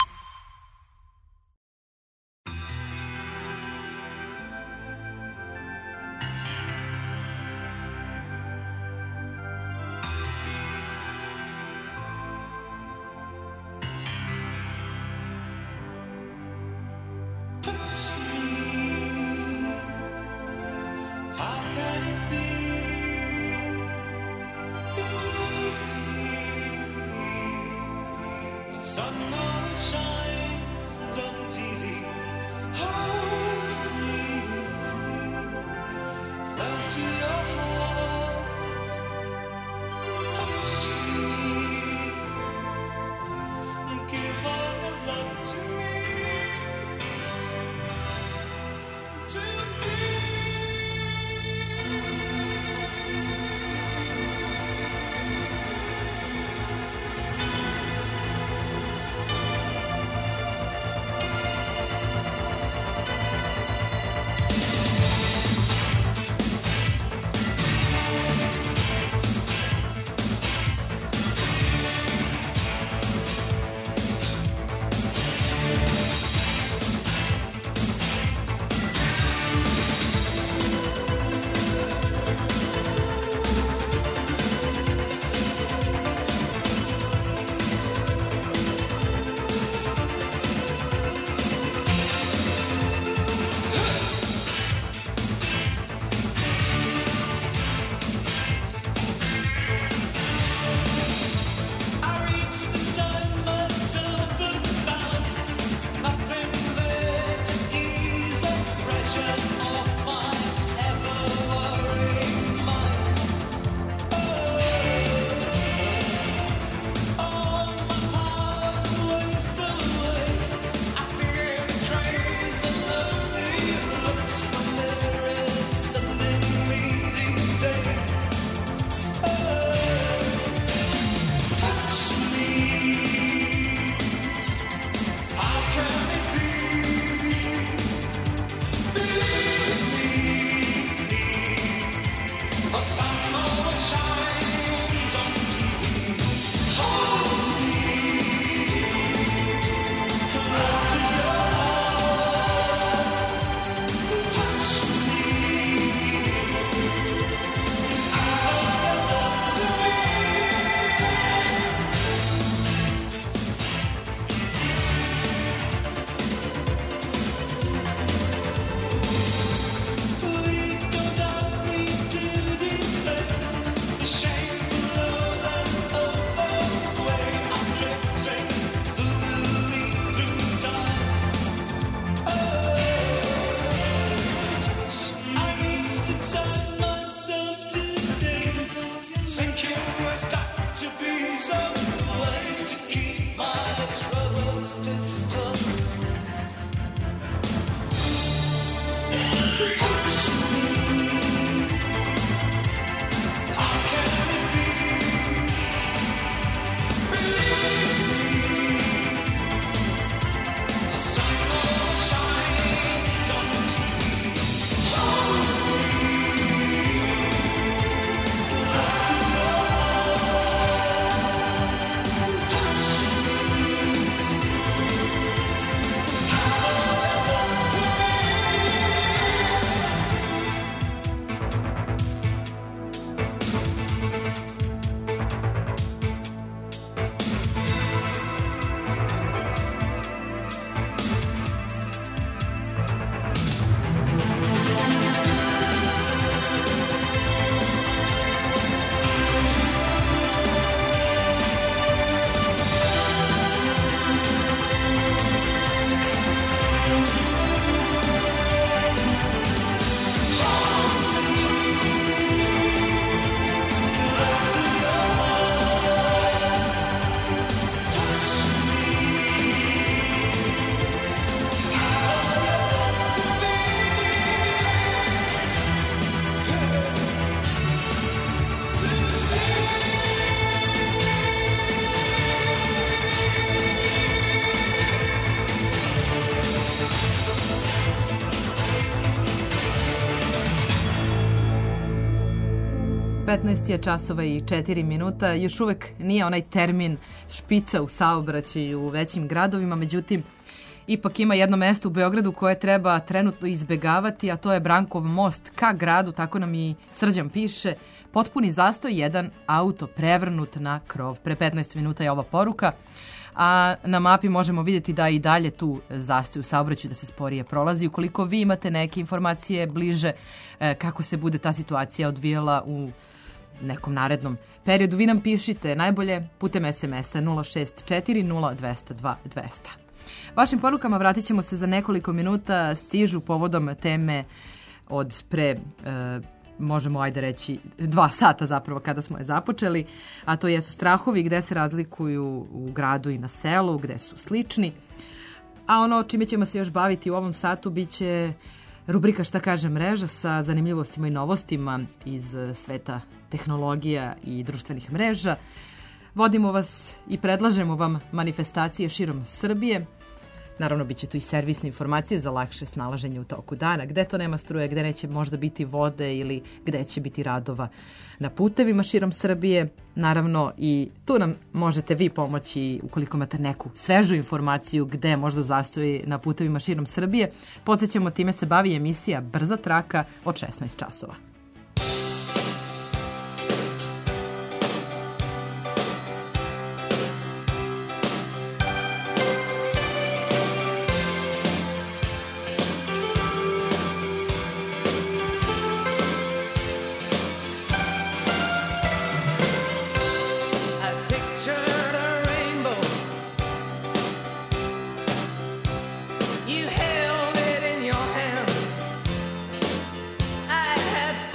How can it be? Believe me, the sun always shines on T V. Hold me close to your heart. Touch me, give all your love to me. To me. petnaest je časova i četiri minuta. Još uvek nije onaj termin špica u saobraćaju u većim gradovima, međutim, ipak ima jedno mesto u Beogradu koje treba trenutno izbegavati, a to je Brankov most ka gradu, tako nam i Srđan piše. Potpuni zastoj, jedan auto prevrnut na krov. Pre petnaest minuta je ova poruka, a na mapi možemo vidjeti da i dalje tu zastoj u saobraćaju, da se sporije prolazi. Ukoliko vi imate neke informacije bliže e, kako se bude ta situacija odvijala u nekom narednom periodu, vi nam pišite najbolje putem es em es-a nula šest četiri nula dva nula dva dva nula nula. Vašim porukama vratit ćemo se za nekoliko minuta, stižu povodom teme od pre, e, možemo ajde reći, dva sata zapravo kada smo je započeli, a to jesu strahovi gde se razlikuju u gradu i na selu, gde su slični. A ono čime ćemo se još baviti u ovom satu biće rubrika Šta kaže mreža sa zanimljivostima i novostima iz sveta tehnologija i društvenih mreža. Vodimo vas i predlažemo vam manifestacije širom Srbije. Naravno, bit će tu i servisne informacije za lakše snalaženje u toku dana. Gde to nema struje, gde neće možda biti vode ili gde će biti radova na putevima širom Srbije. Naravno, i tu nam možete vi pomoći ukoliko imate neku svežu informaciju gde možda zastoji na putevima širom Srbije. Podsjećamo, time se bavi emisija Brza traka od šesnaest časova. I pictured a rainbow. You held it in your hands. I had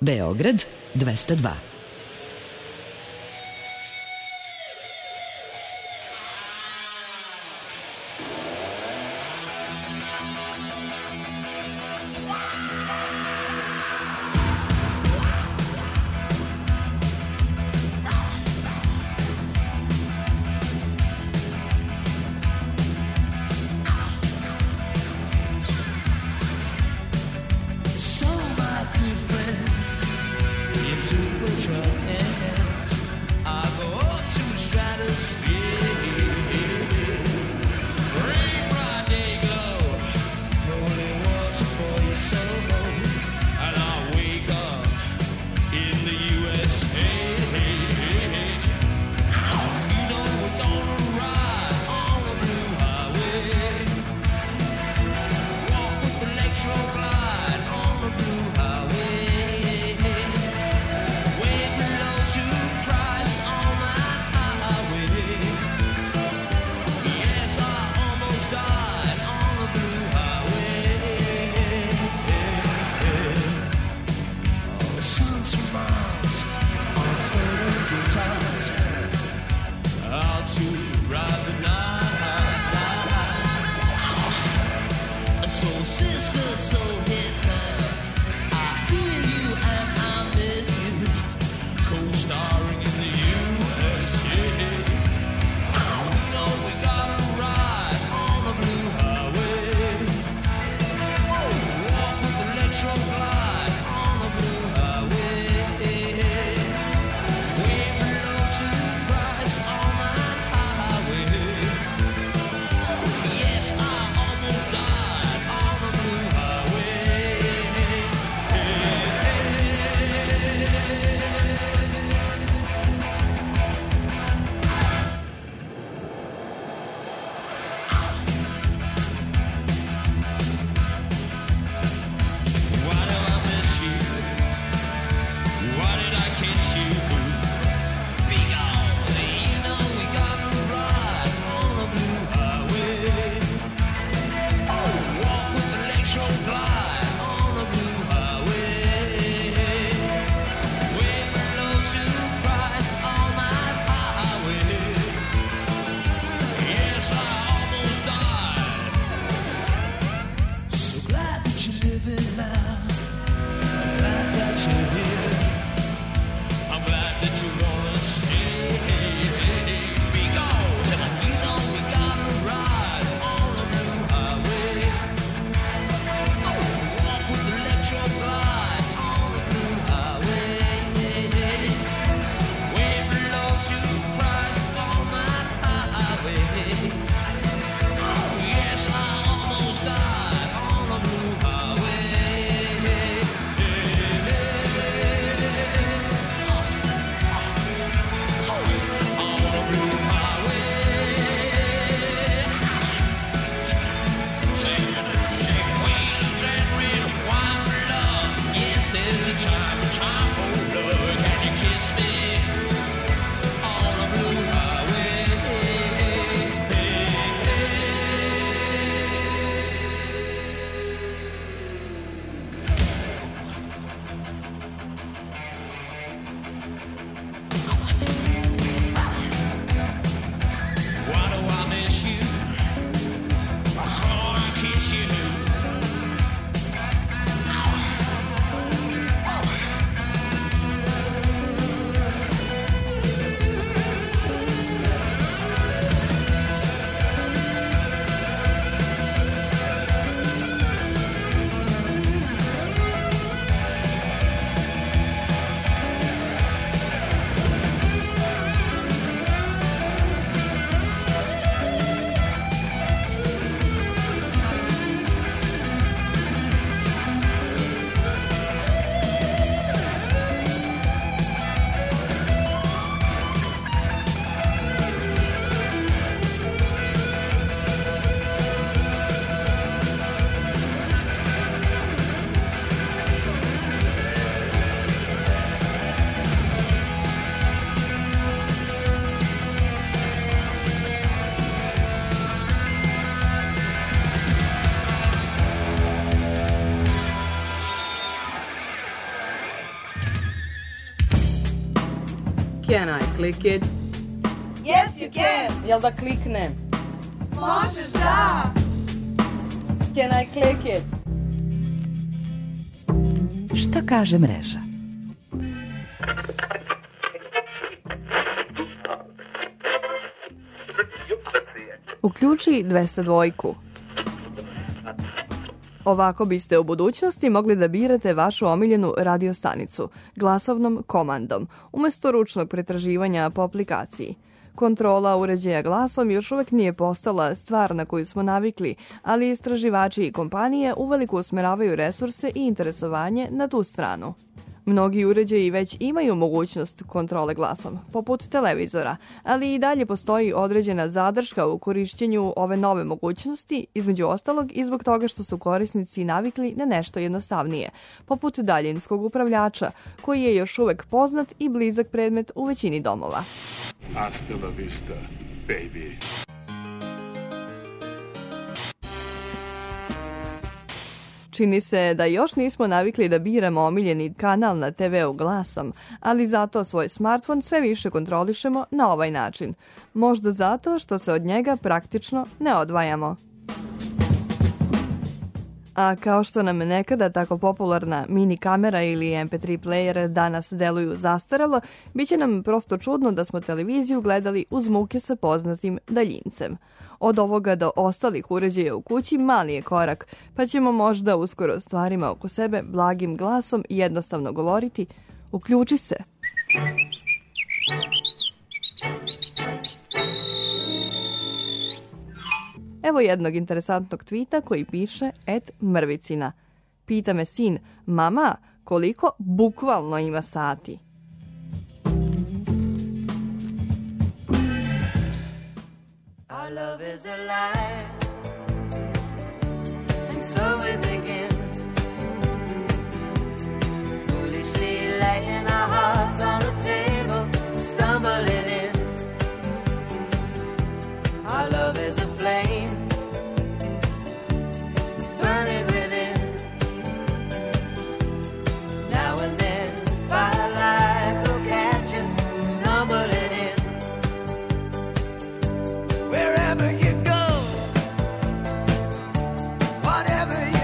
Beograd dvesta dva. So my good friend, in Supertruck hands, I go up to the stratosphere. Rain, bright day glow, holy water for your soul, and I wake up in the U S A. You know we're gonna ride on the blue highway, walk with electro glide on the blue highway. Wave me Can I click it? Yes, you can. Jel da klikne? Možeš da. Can I click it? Šta kaže mreža? Uključi dvesta dva. Ovako biste u budućnosti mogli da birate vašu omiljenu radiostanicu glasovnom komandom, umesto ručnog pretraživanja po aplikaciji. Kontrola uređaja glasom još uvek nije postala stvar na koju smo navikli, ali istraživači i kompanije uveliko usmeravaju resurse i interesovanje na tu stranu. Mnogi uređaji već imaju mogućnost kontrole glasom, poput televizora, ali i dalje postoji određena zadrška u korišćenju ove nove mogućnosti, između ostalog i zbog toga što su korisnici navikli na nešto jednostavnije, poput daljinskog upravljača, koji je još uvek poznat i blizak predmet u većini domova. Hasta la vista, baby. Čini se da još nismo navikli da biramo omiljeni kanal na te veu glasom, ali zato svoj smartfon sve više kontrolišemo na ovaj način. Možda zato što se od njega praktično ne odvajamo. A kao što nam nekada tako popularna mini kamera ili em pe tri player danas deluju zastarelo, bit će nam prosto čudno da smo televiziju gledali uz muke sa poznatim daljincem. Od ovoga do ostalih uređaja u kući mali je korak, pa ćemo možda uskoro stvarima oko sebe blagim glasom jednostavno govoriti: uključi se. Evo jednog interesantnog tvita koji piše et mrvicina. Pita me sin: mama, koliko bukvalno ima sati? Our love is alive, and so we begin, foolishly laying our hearts on the table, stumbling in. Our love is a flame, burning within. Now and then, firelight will catch us, stumbling in. Wherever you go, whatever you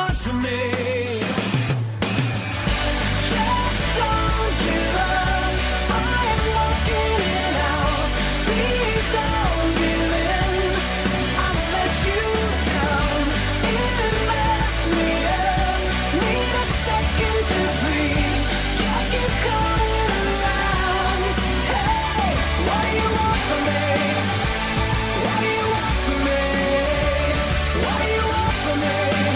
want from me? Just don't give up. I am walking it out. Please don't give in. I'll let you down. It messed me up. Need a second to breathe. Just keep coming around. Hey, what do you want from me? What do you want from me? What do you want from me?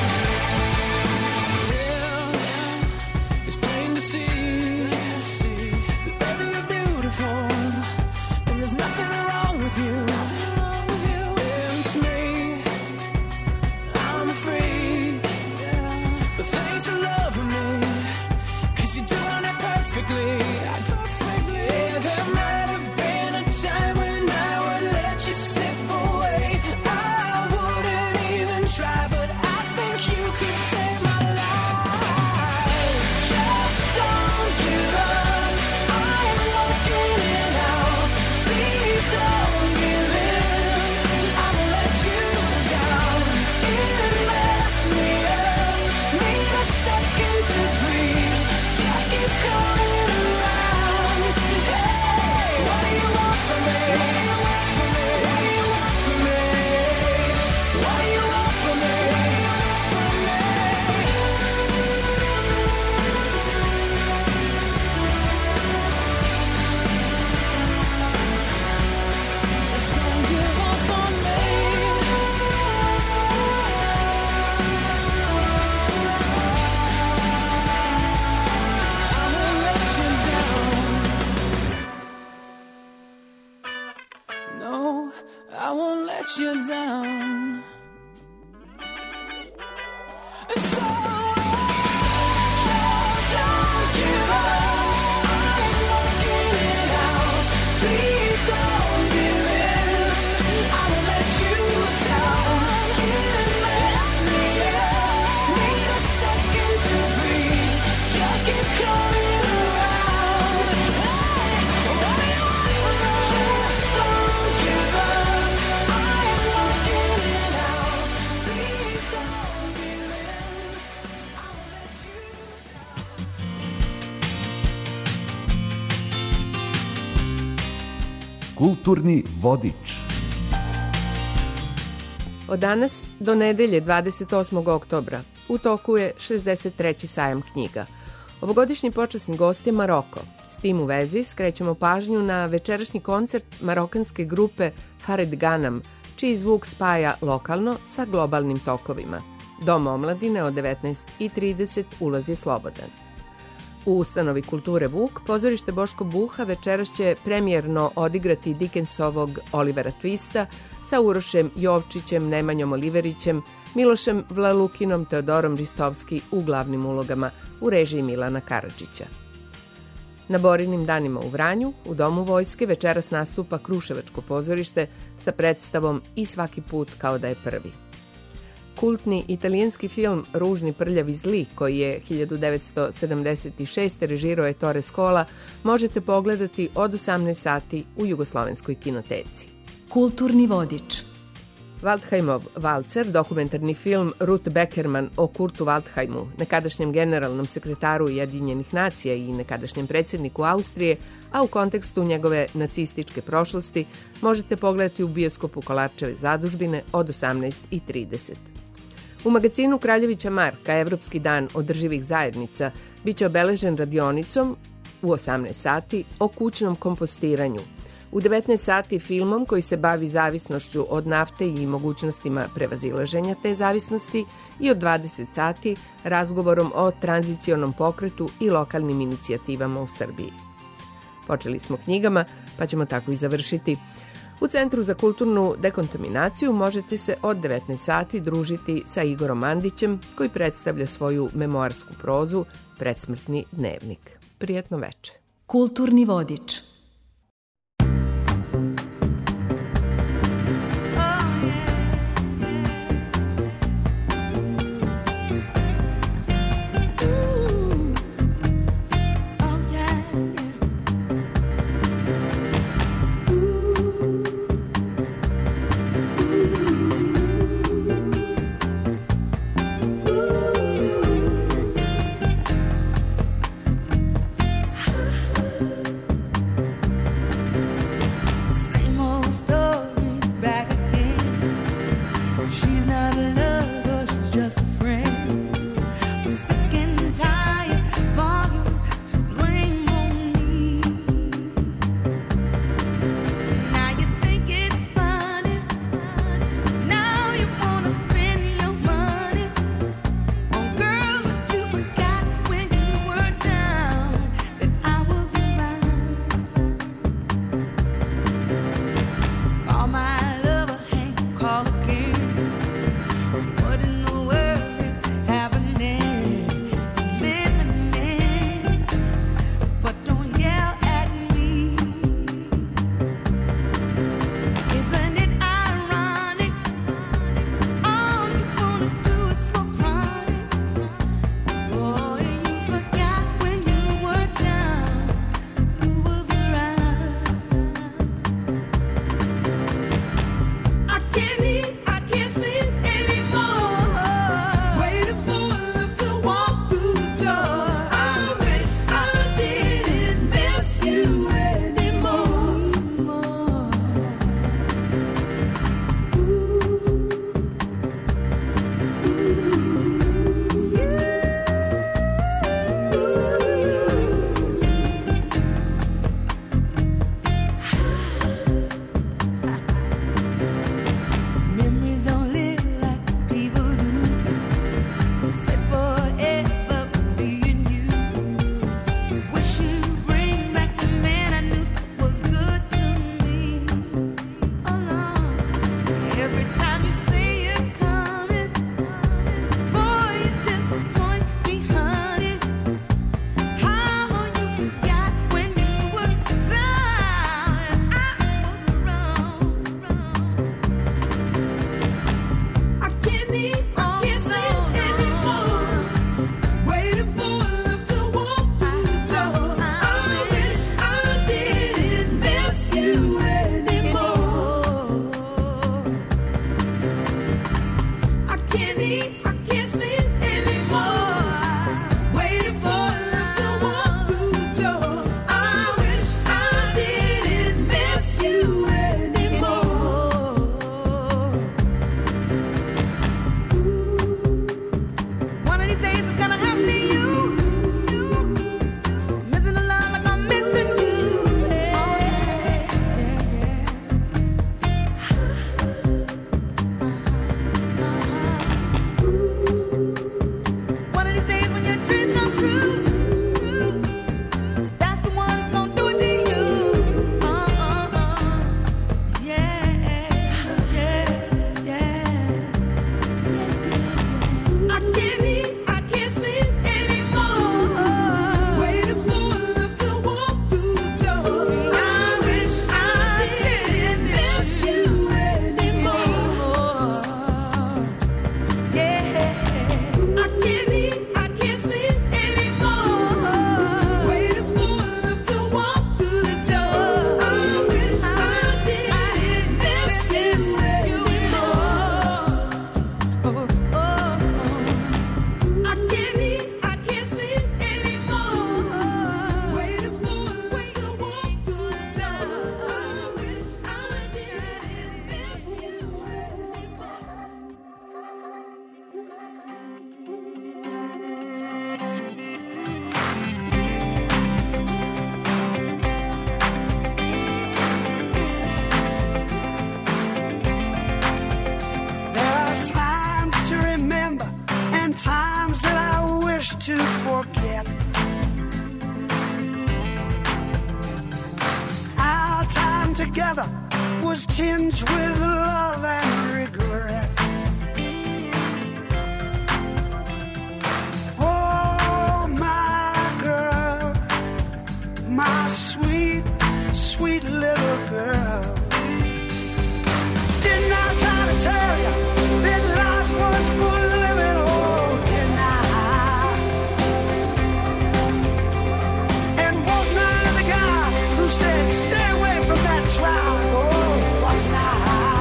Yeah, it's plain to see that baby you're beautiful, and there's nothing wrong with you. It's me, I'm a freak, but thanks for loving me, 'cause you're doing it perfectly. Yeah, there might have been a time when I would let you slip away. I wouldn't even try, but I think you could save my life. Just don't give up. I am working it out. Please don't give in. I'll let you down. It messed me up. Need a second to breathe. Just keep coming around. Hey, what do you want from me? What do you want from me? What do you want from me? What do you want from me? From me? Just don't give up on me. I won't let you down. No, I won't let you down. So just don't give up. I'm working it out. Please don't give in. I won't let you down. It messed me up. Need a second to breathe. Just keep coming around. Hey, what do you want from me? Just don't give up. I am working it out. Please don't give in. I won't let you Kulturni vodič. Od danas do nedelje dvadeset osmog oktobra u toku je šezdeset treći sajam knjiga. Ovogodišnji počasni gost je Maroko. S tim u vezi skrećemo pažnju na večerašnji koncert marokanske grupe Farid Ganam, čiji zvuk spaja lokalno sa globalnim tokovima. Dom omladine od devetnaest i trideset ulaz je slobodan. U ustanovi kulture Vuk, pozorište Boško Buha večeras će premijerno odigrati Dickensovog Olivera Twista sa Urošem Jovčićem, Nemanjom Oliverićem, Milošem Vlalukinom, Teodorom Ristovski u glavnim ulogama u režiji Milana Karadžića. Na Borinim danima u Vranju, u Domu vojske, večeras nastupa Kruševačko pozorište sa predstavom I svaki put kao da je prvi. Kultni italijanski film Ružni, prljavi, zli, koji je hiljadu devetsto sedamdeset šeste režirao Ettore Scola, možete pogledati od osamnaest sati u Jugoslovenskoj kinoteci. Kulturni vodič. Waldheimov valcer, dokumentarni film Ruth Beckerman o Kurtu Waldheimu, nekadašnjem generalnom sekretaru Ujedinjenih nacija i nekadašnjem predsjedniku Austrije, a u kontekstu njegove nacističke prošlosti, možete pogledati u bioskopu Kolarčeve zadužbine od osamnaest i trideset. U magazinu Kraljevića Marka Evropski dan održivih zajednica biće obeležen radionicom u osamnaest sati o kućnom kompostiranju. U devetnaest sati filmom koji se bavi zavisnošću od nafte i mogućnostima prevazilaženja te zavisnosti i od dvadeset sati razgovorom o tranzicionom pokretu i lokalnim inicijativama u Srbiji. Počeli smo knjigama, pa ćemo tako i završiti. U Centru za kulturnu dekontaminaciju možete se od devetnaest sati družiti sa Igorom Mandićem, koji predstavlja svoju memoarsku prozu Predsmrtni dnevnik. Prijetno veče. Kulturni vodič. Ooh. was tinged with love and regret. Oh, my girl, my sweet, sweet little girl. Didn't I try to tell you that life was full of living? Oh, didn't I? And wasn't I the guy who said, stay away from that tribe? Oh, wasn't I?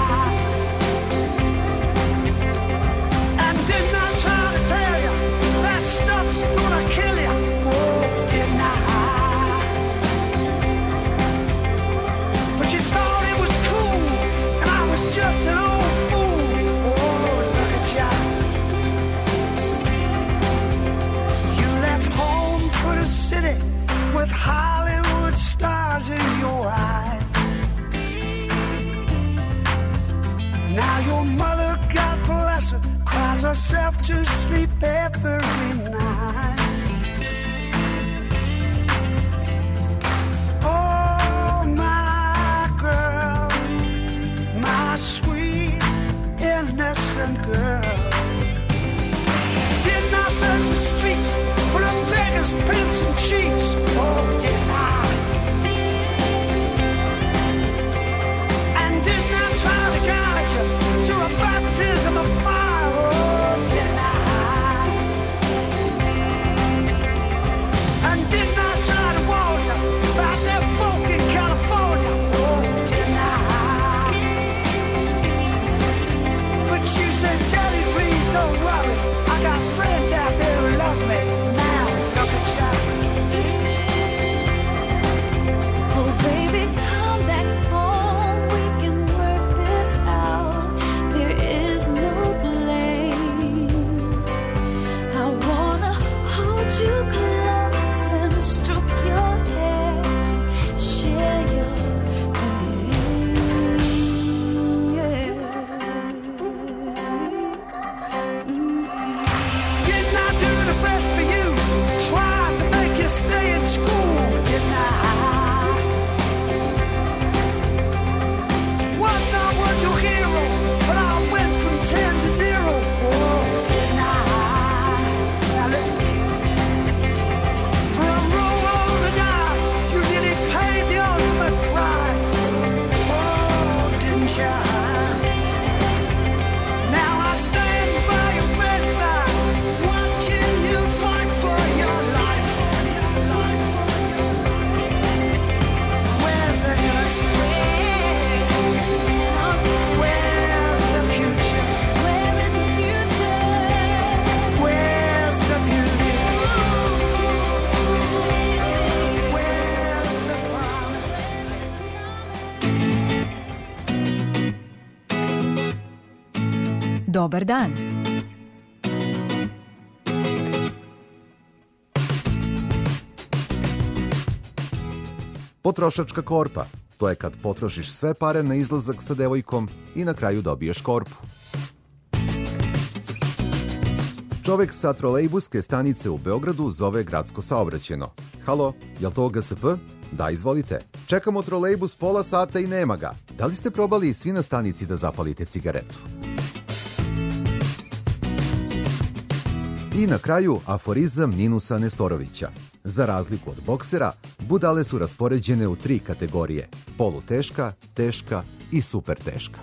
And didn't I try to tell you that stuff's gonna kill you? Oh, didn't I? But you thought it was cool, and I was just an old fool. Oh, look at ya. You left home for the city with Hollywood stars in your eyes. Now your mother, God bless her, cries herself to sleep every night. Oh, my girl, my sweet, innocent girl. Didn't I search the streets for the beggars, pimps, and cheats? Oh, didn't I? And didn't I try to guide you to a baptism of fire? Oh, didn't I? And didn't I try to warn you about that folk in California? Oh, didn't I? But you said, Daddy, please don't worry. I got friends out there who love me. Now, look at you. Oh, baby, come back home. We can work this out. There is no blame. I wanna hold you close and stroke your hair, share your pain. Didn't I do the best for you? Tried to make you stay in school, didn't I? Once I was your hero, but I went from ten to zero. Oh, didn't I? Now listen. For a row of the guys, you really paid the ultimate price. Oh, didn't you? Now I stand by your bedside, watching you fight for your life. Where's the innocence? Where's the future? Where is the future? Where's the beauty? Where's the promise? Dobar dan. Potrošačka korpa. To je kad potrošiš sve pare na izlazak sa devojkom i na kraju dobiješ korpu. Čovek sa trolejbuske stanice u Beogradu zove gradsko saobraćeno. Halo, jel to G S P? Da, izvolite. Čekamo trolejbus pola sata i nema ga. Da li ste probali svi na stanici da zapalite cigaretu? I na kraju aforizam Ninusa Nestorovića. Za razliku od boksera, budale su raspoređene u tri kategorije: poluteška, teška i super teška.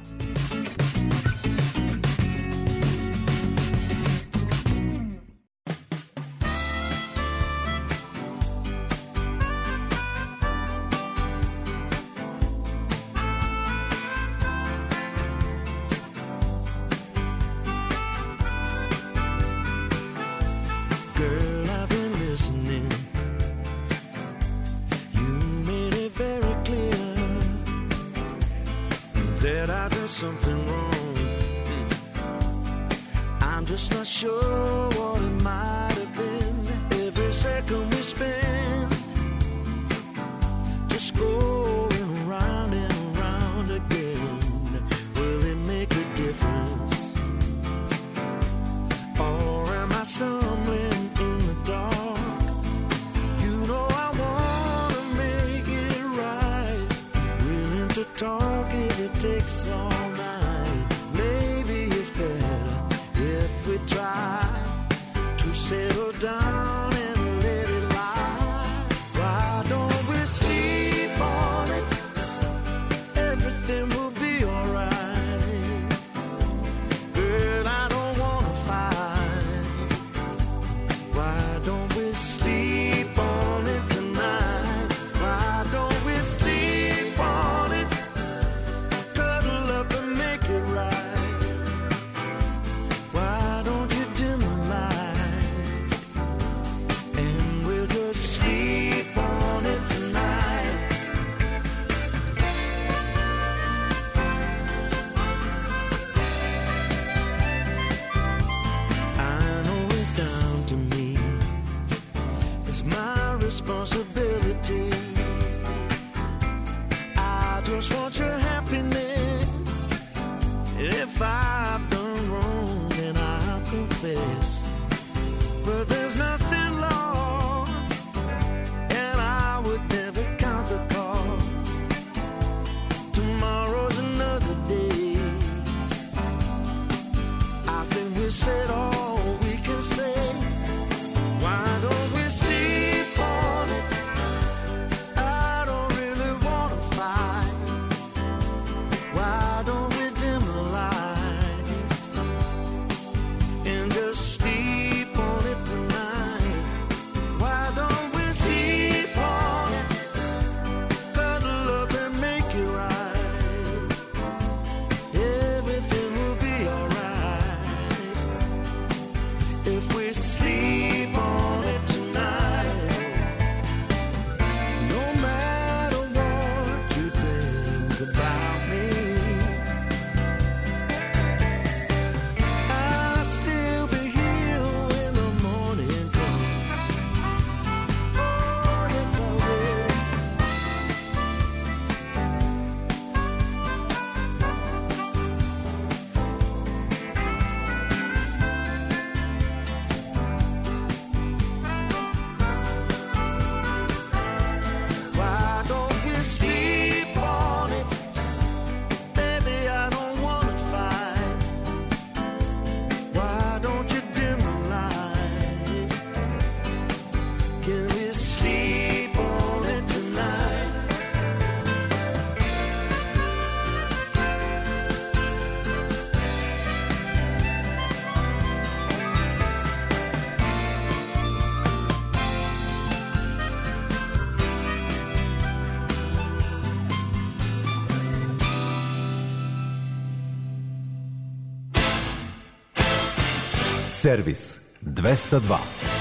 Girl, I've been listening. You made it very clear that I did something wrong. I'm just not sure what it might have been. Every second we spend just going around and around again. Will it make a difference? Or am I stumbling in the dark? You know I wanna make it right. Willing to talk if it takes. It's my responsibility. I just want your happiness. If I've done wrong, then I'll confess. But there's nothing lost, and I would never count the cost. Tomorrow's another day. I think we said all we can say. Why don't we sleep on it? I don't really want to fight. Why don't we dim the light and just sleep on it tonight? Why don't we sleep on it? Cuddle up and make it right. Everything will be alright if we sleep on it tonight. No matter what you think about me, I'll still be here when the morning comes. Oh, yes, I will. Why don't we sleep on it? Baby, I don't wanna fight. Why don't you dim the light? Can we sleep on it tonight? Servis dvesta dva.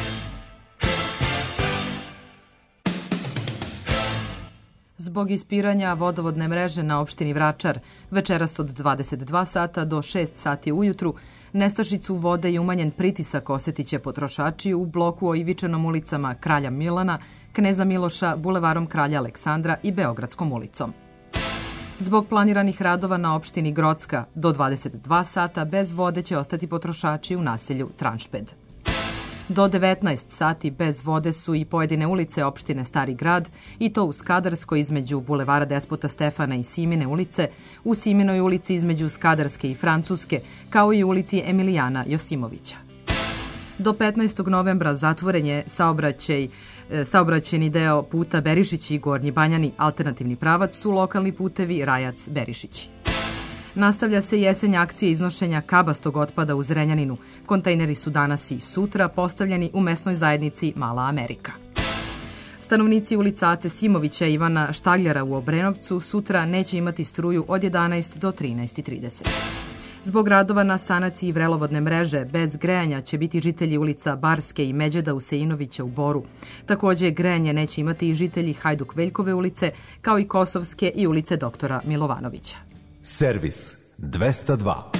Zbog ispiranja vodovodne mreže na opštini Vračar, večeras od dvadeset dva sata do šest sati ujutru, nestašicu vode i umanjen pritisak osetit će potrošači u bloku o Ivičanom ulicama Kralja Milana, Kneza Miloša, Bulevarom Kralja Aleksandra i Beogradskom ulicom. Zbog planiranih radova na opštini Grocka, do dvadeset dva sata bez vode će ostati potrošači u naselju Tranšped. Do devetnaest sati bez vode su i pojedine ulice opštine Stari grad, i to u Skadarskoj između Bulevara Despota Stefana i Simine ulice, u Siminoj ulici između Skadarske i Francuske, kao i ulici Emilijana Josimovića. Do petnaestog novembra zatvoren je saobraćaj, e, saobraćeni deo puta Berišići i Gornji Banjani, alternativni pravac su lokalni putevi Rajac-Berišići. Nastavlja se jesenja akcije iznošenja kabastog otpada u Zrenjaninu. Kontejneri su danas i sutra postavljeni u mesnoj zajednici Mala Amerika. Stanovnici ulica Ace Simovića i Ivana Štagljara u Obrenovcu sutra neće imati struju od jedanaest do trinaest i trideset. Zbog radova na sanaciji vrelovodne mreže, bez grejanja će biti žitelji ulica Barske i Međeda Useinovića u Boru. Takođe, grejanje neće imati i žitelji Hajduk Veljkove ulice, kao i Kosovske i ulice doktora Milovanovića. Servis dvesta dva.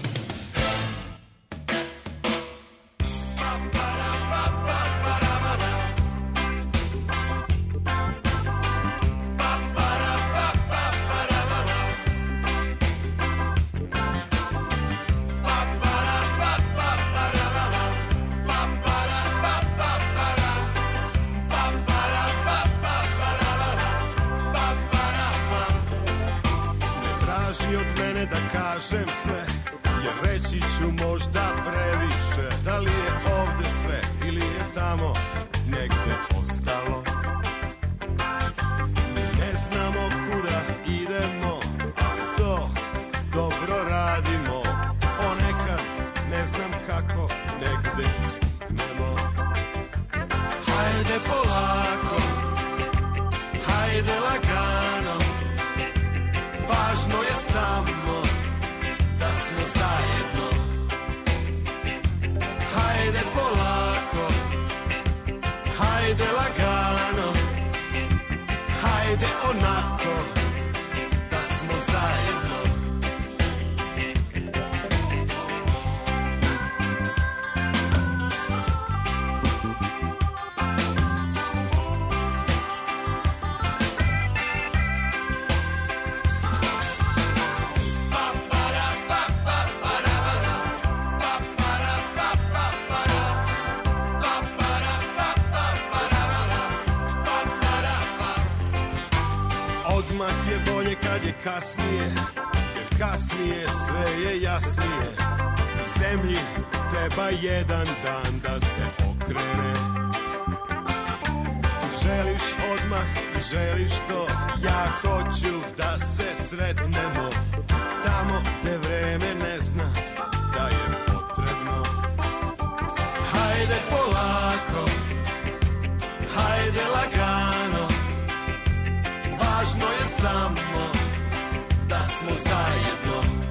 Traži od mene da kažem sve, jer reći ću možda previše. Da li je ovde sve ili je tamo negde ostalo? Mi ne znamo kuda idemo, ali to dobro radimo. Ponekad ne znam kako negde stignemo. Hajde polako, hajde lagano, važno je samo da smo zajedno. Hajde polako, hajde lagano, hajde onako da smo zajedno. kad je kasnije, jer kasnije sve je jasnije. Zemlji treba jedan dan da se okrene. Ti želiš odmah i želiš to, ja hoću da se sretnemo tamo gde vreme ne zna da je potrebno. Hajde polako, hajde lagano, važno je samo da smo zajedno.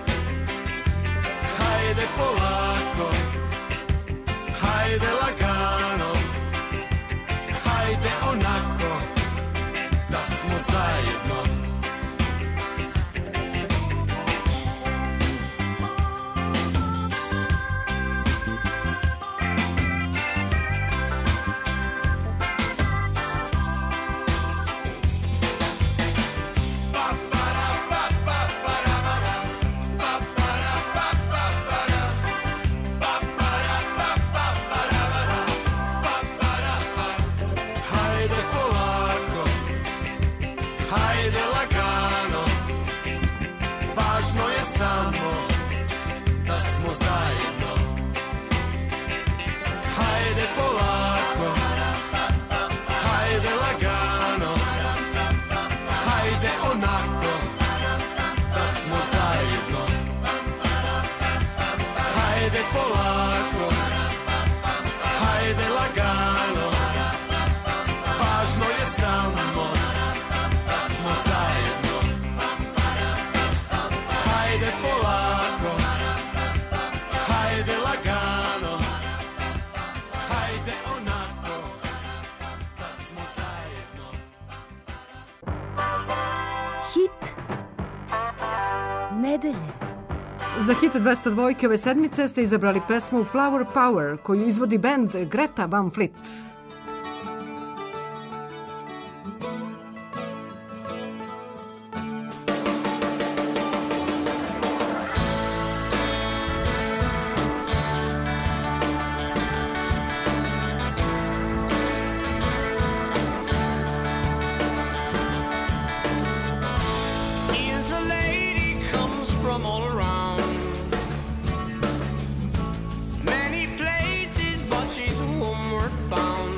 Hajde polako, hajde lagano, hajde onako da smo zajedno. Samo da smo zajedno. Hajde polako, hajde lagano, hajde onako da smo zajedno. Hajde polako, hajde lagano, važno je samo da smo zajedno. Hajde polako, hajde lagano, hajde onako da smo zajedno. Hit nedelje. Za hit dvesta dva ove sedmice ste izabrali pesmu Flower Power koju izvodi bend Greta Van Fleet. Is a lady comes from all around many places, but she's homeward bound.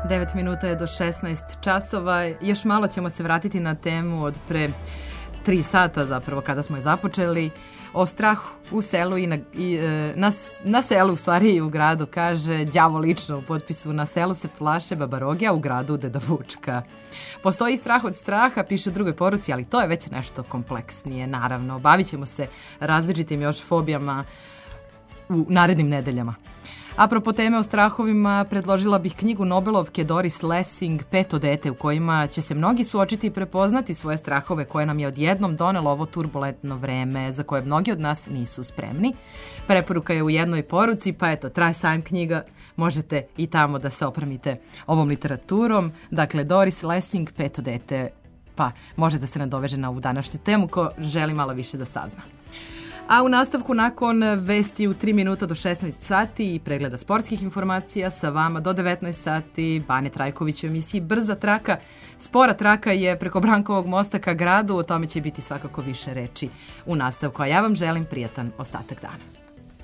devet minuta je do šesnaest časova. Još malo ćemo se vratiti na temu od pre tri sata zapravo kada smo je započeli. O strahu u selu i, na, i e, na, na selu u stvari i u gradu, kaže đavo lično u potpisu. Na selu se plaše babaroge, a u gradu deda Vučka. Postoji strah od straha, piše u drugoj poruci, ali to je već nešto kompleksnije, naravno. Bavit ćemo se različitim još fobijama u narednim nedeljama. Apropo teme o strahovima, predložila bih knjigu Nobelovke Doris Lessing Peto dete, u kojima će se mnogi suočiti i prepoznati svoje strahove koje nam je odjednom donelo ovo turbulentno vreme za koje mnogi od nas nisu spremni. Preporuka je u jednoj poruci, pa eto, traje sajam knjiga, možete i tamo da se opremite ovom literaturom. Dakle, Doris Lessing Peto dete, pa može da se nadoveže na ovu današnju temu ko želi malo više da sazna. A u nastavku nakon vesti u tri minuta do šesnaest sati i pregleda sportskih informacija sa vama do devetnaest sati Bane Trajković u emisiji Brza traka. Spora traka je preko Brankovog mosta ka gradu, o tome će biti svakako više reči u nastavku, a ja vam želim prijatan ostatak dana.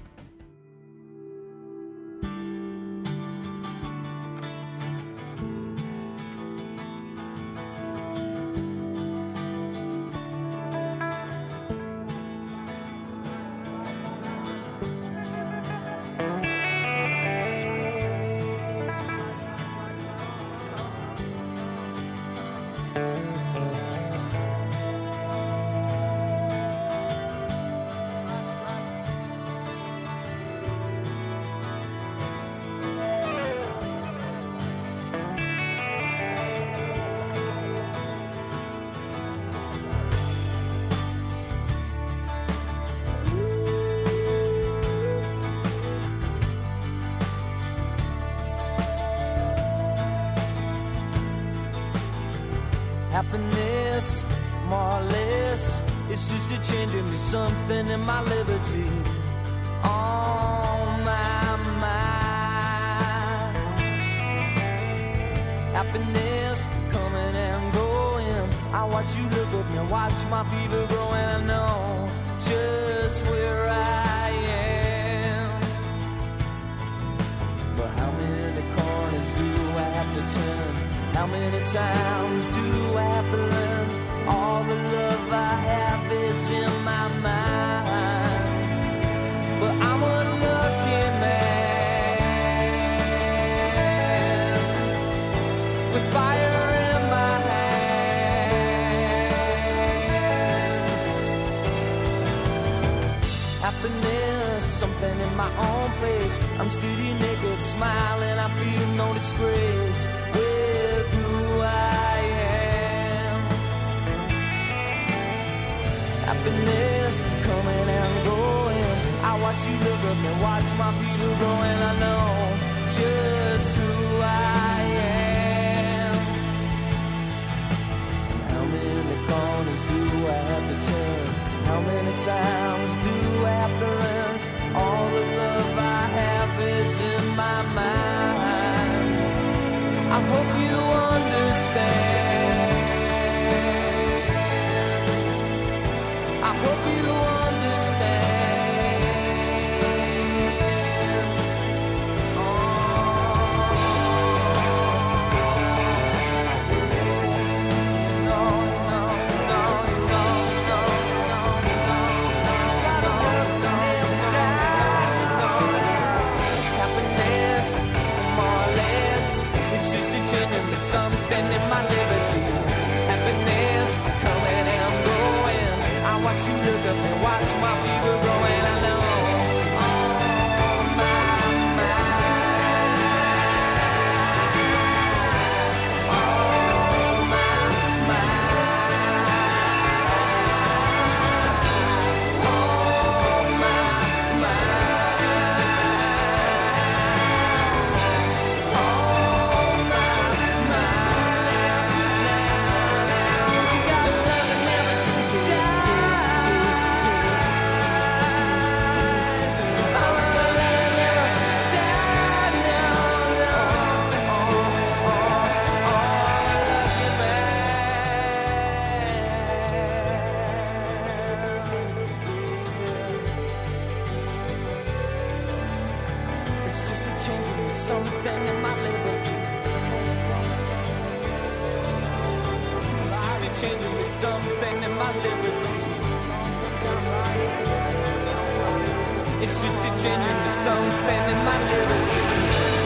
Happiness, more or less, it's just a changing me something in my liberty. On my mind. Happiness coming and going. I watch you look up and watch my fever growing. I know just where I am. But how many corners do I have to turn? How many times do I have to learn? All the love I have is in my mind. But I'm a lucky man with fire in my hands. Happiness, something in my own place. I'm steady naked, smiling, I feel no disgrace. Happiness coming and going. I watch you look up and watch my feet growing. I know just who I am. And how many corners do I have to turn? How many times do I have to learn? All the love I have is in my mind. I hope you understand. I hope you understand. Oh. No, no, no, no, no, no, no. genuinely something in my liberty. It's just a genuinely something in my liberty.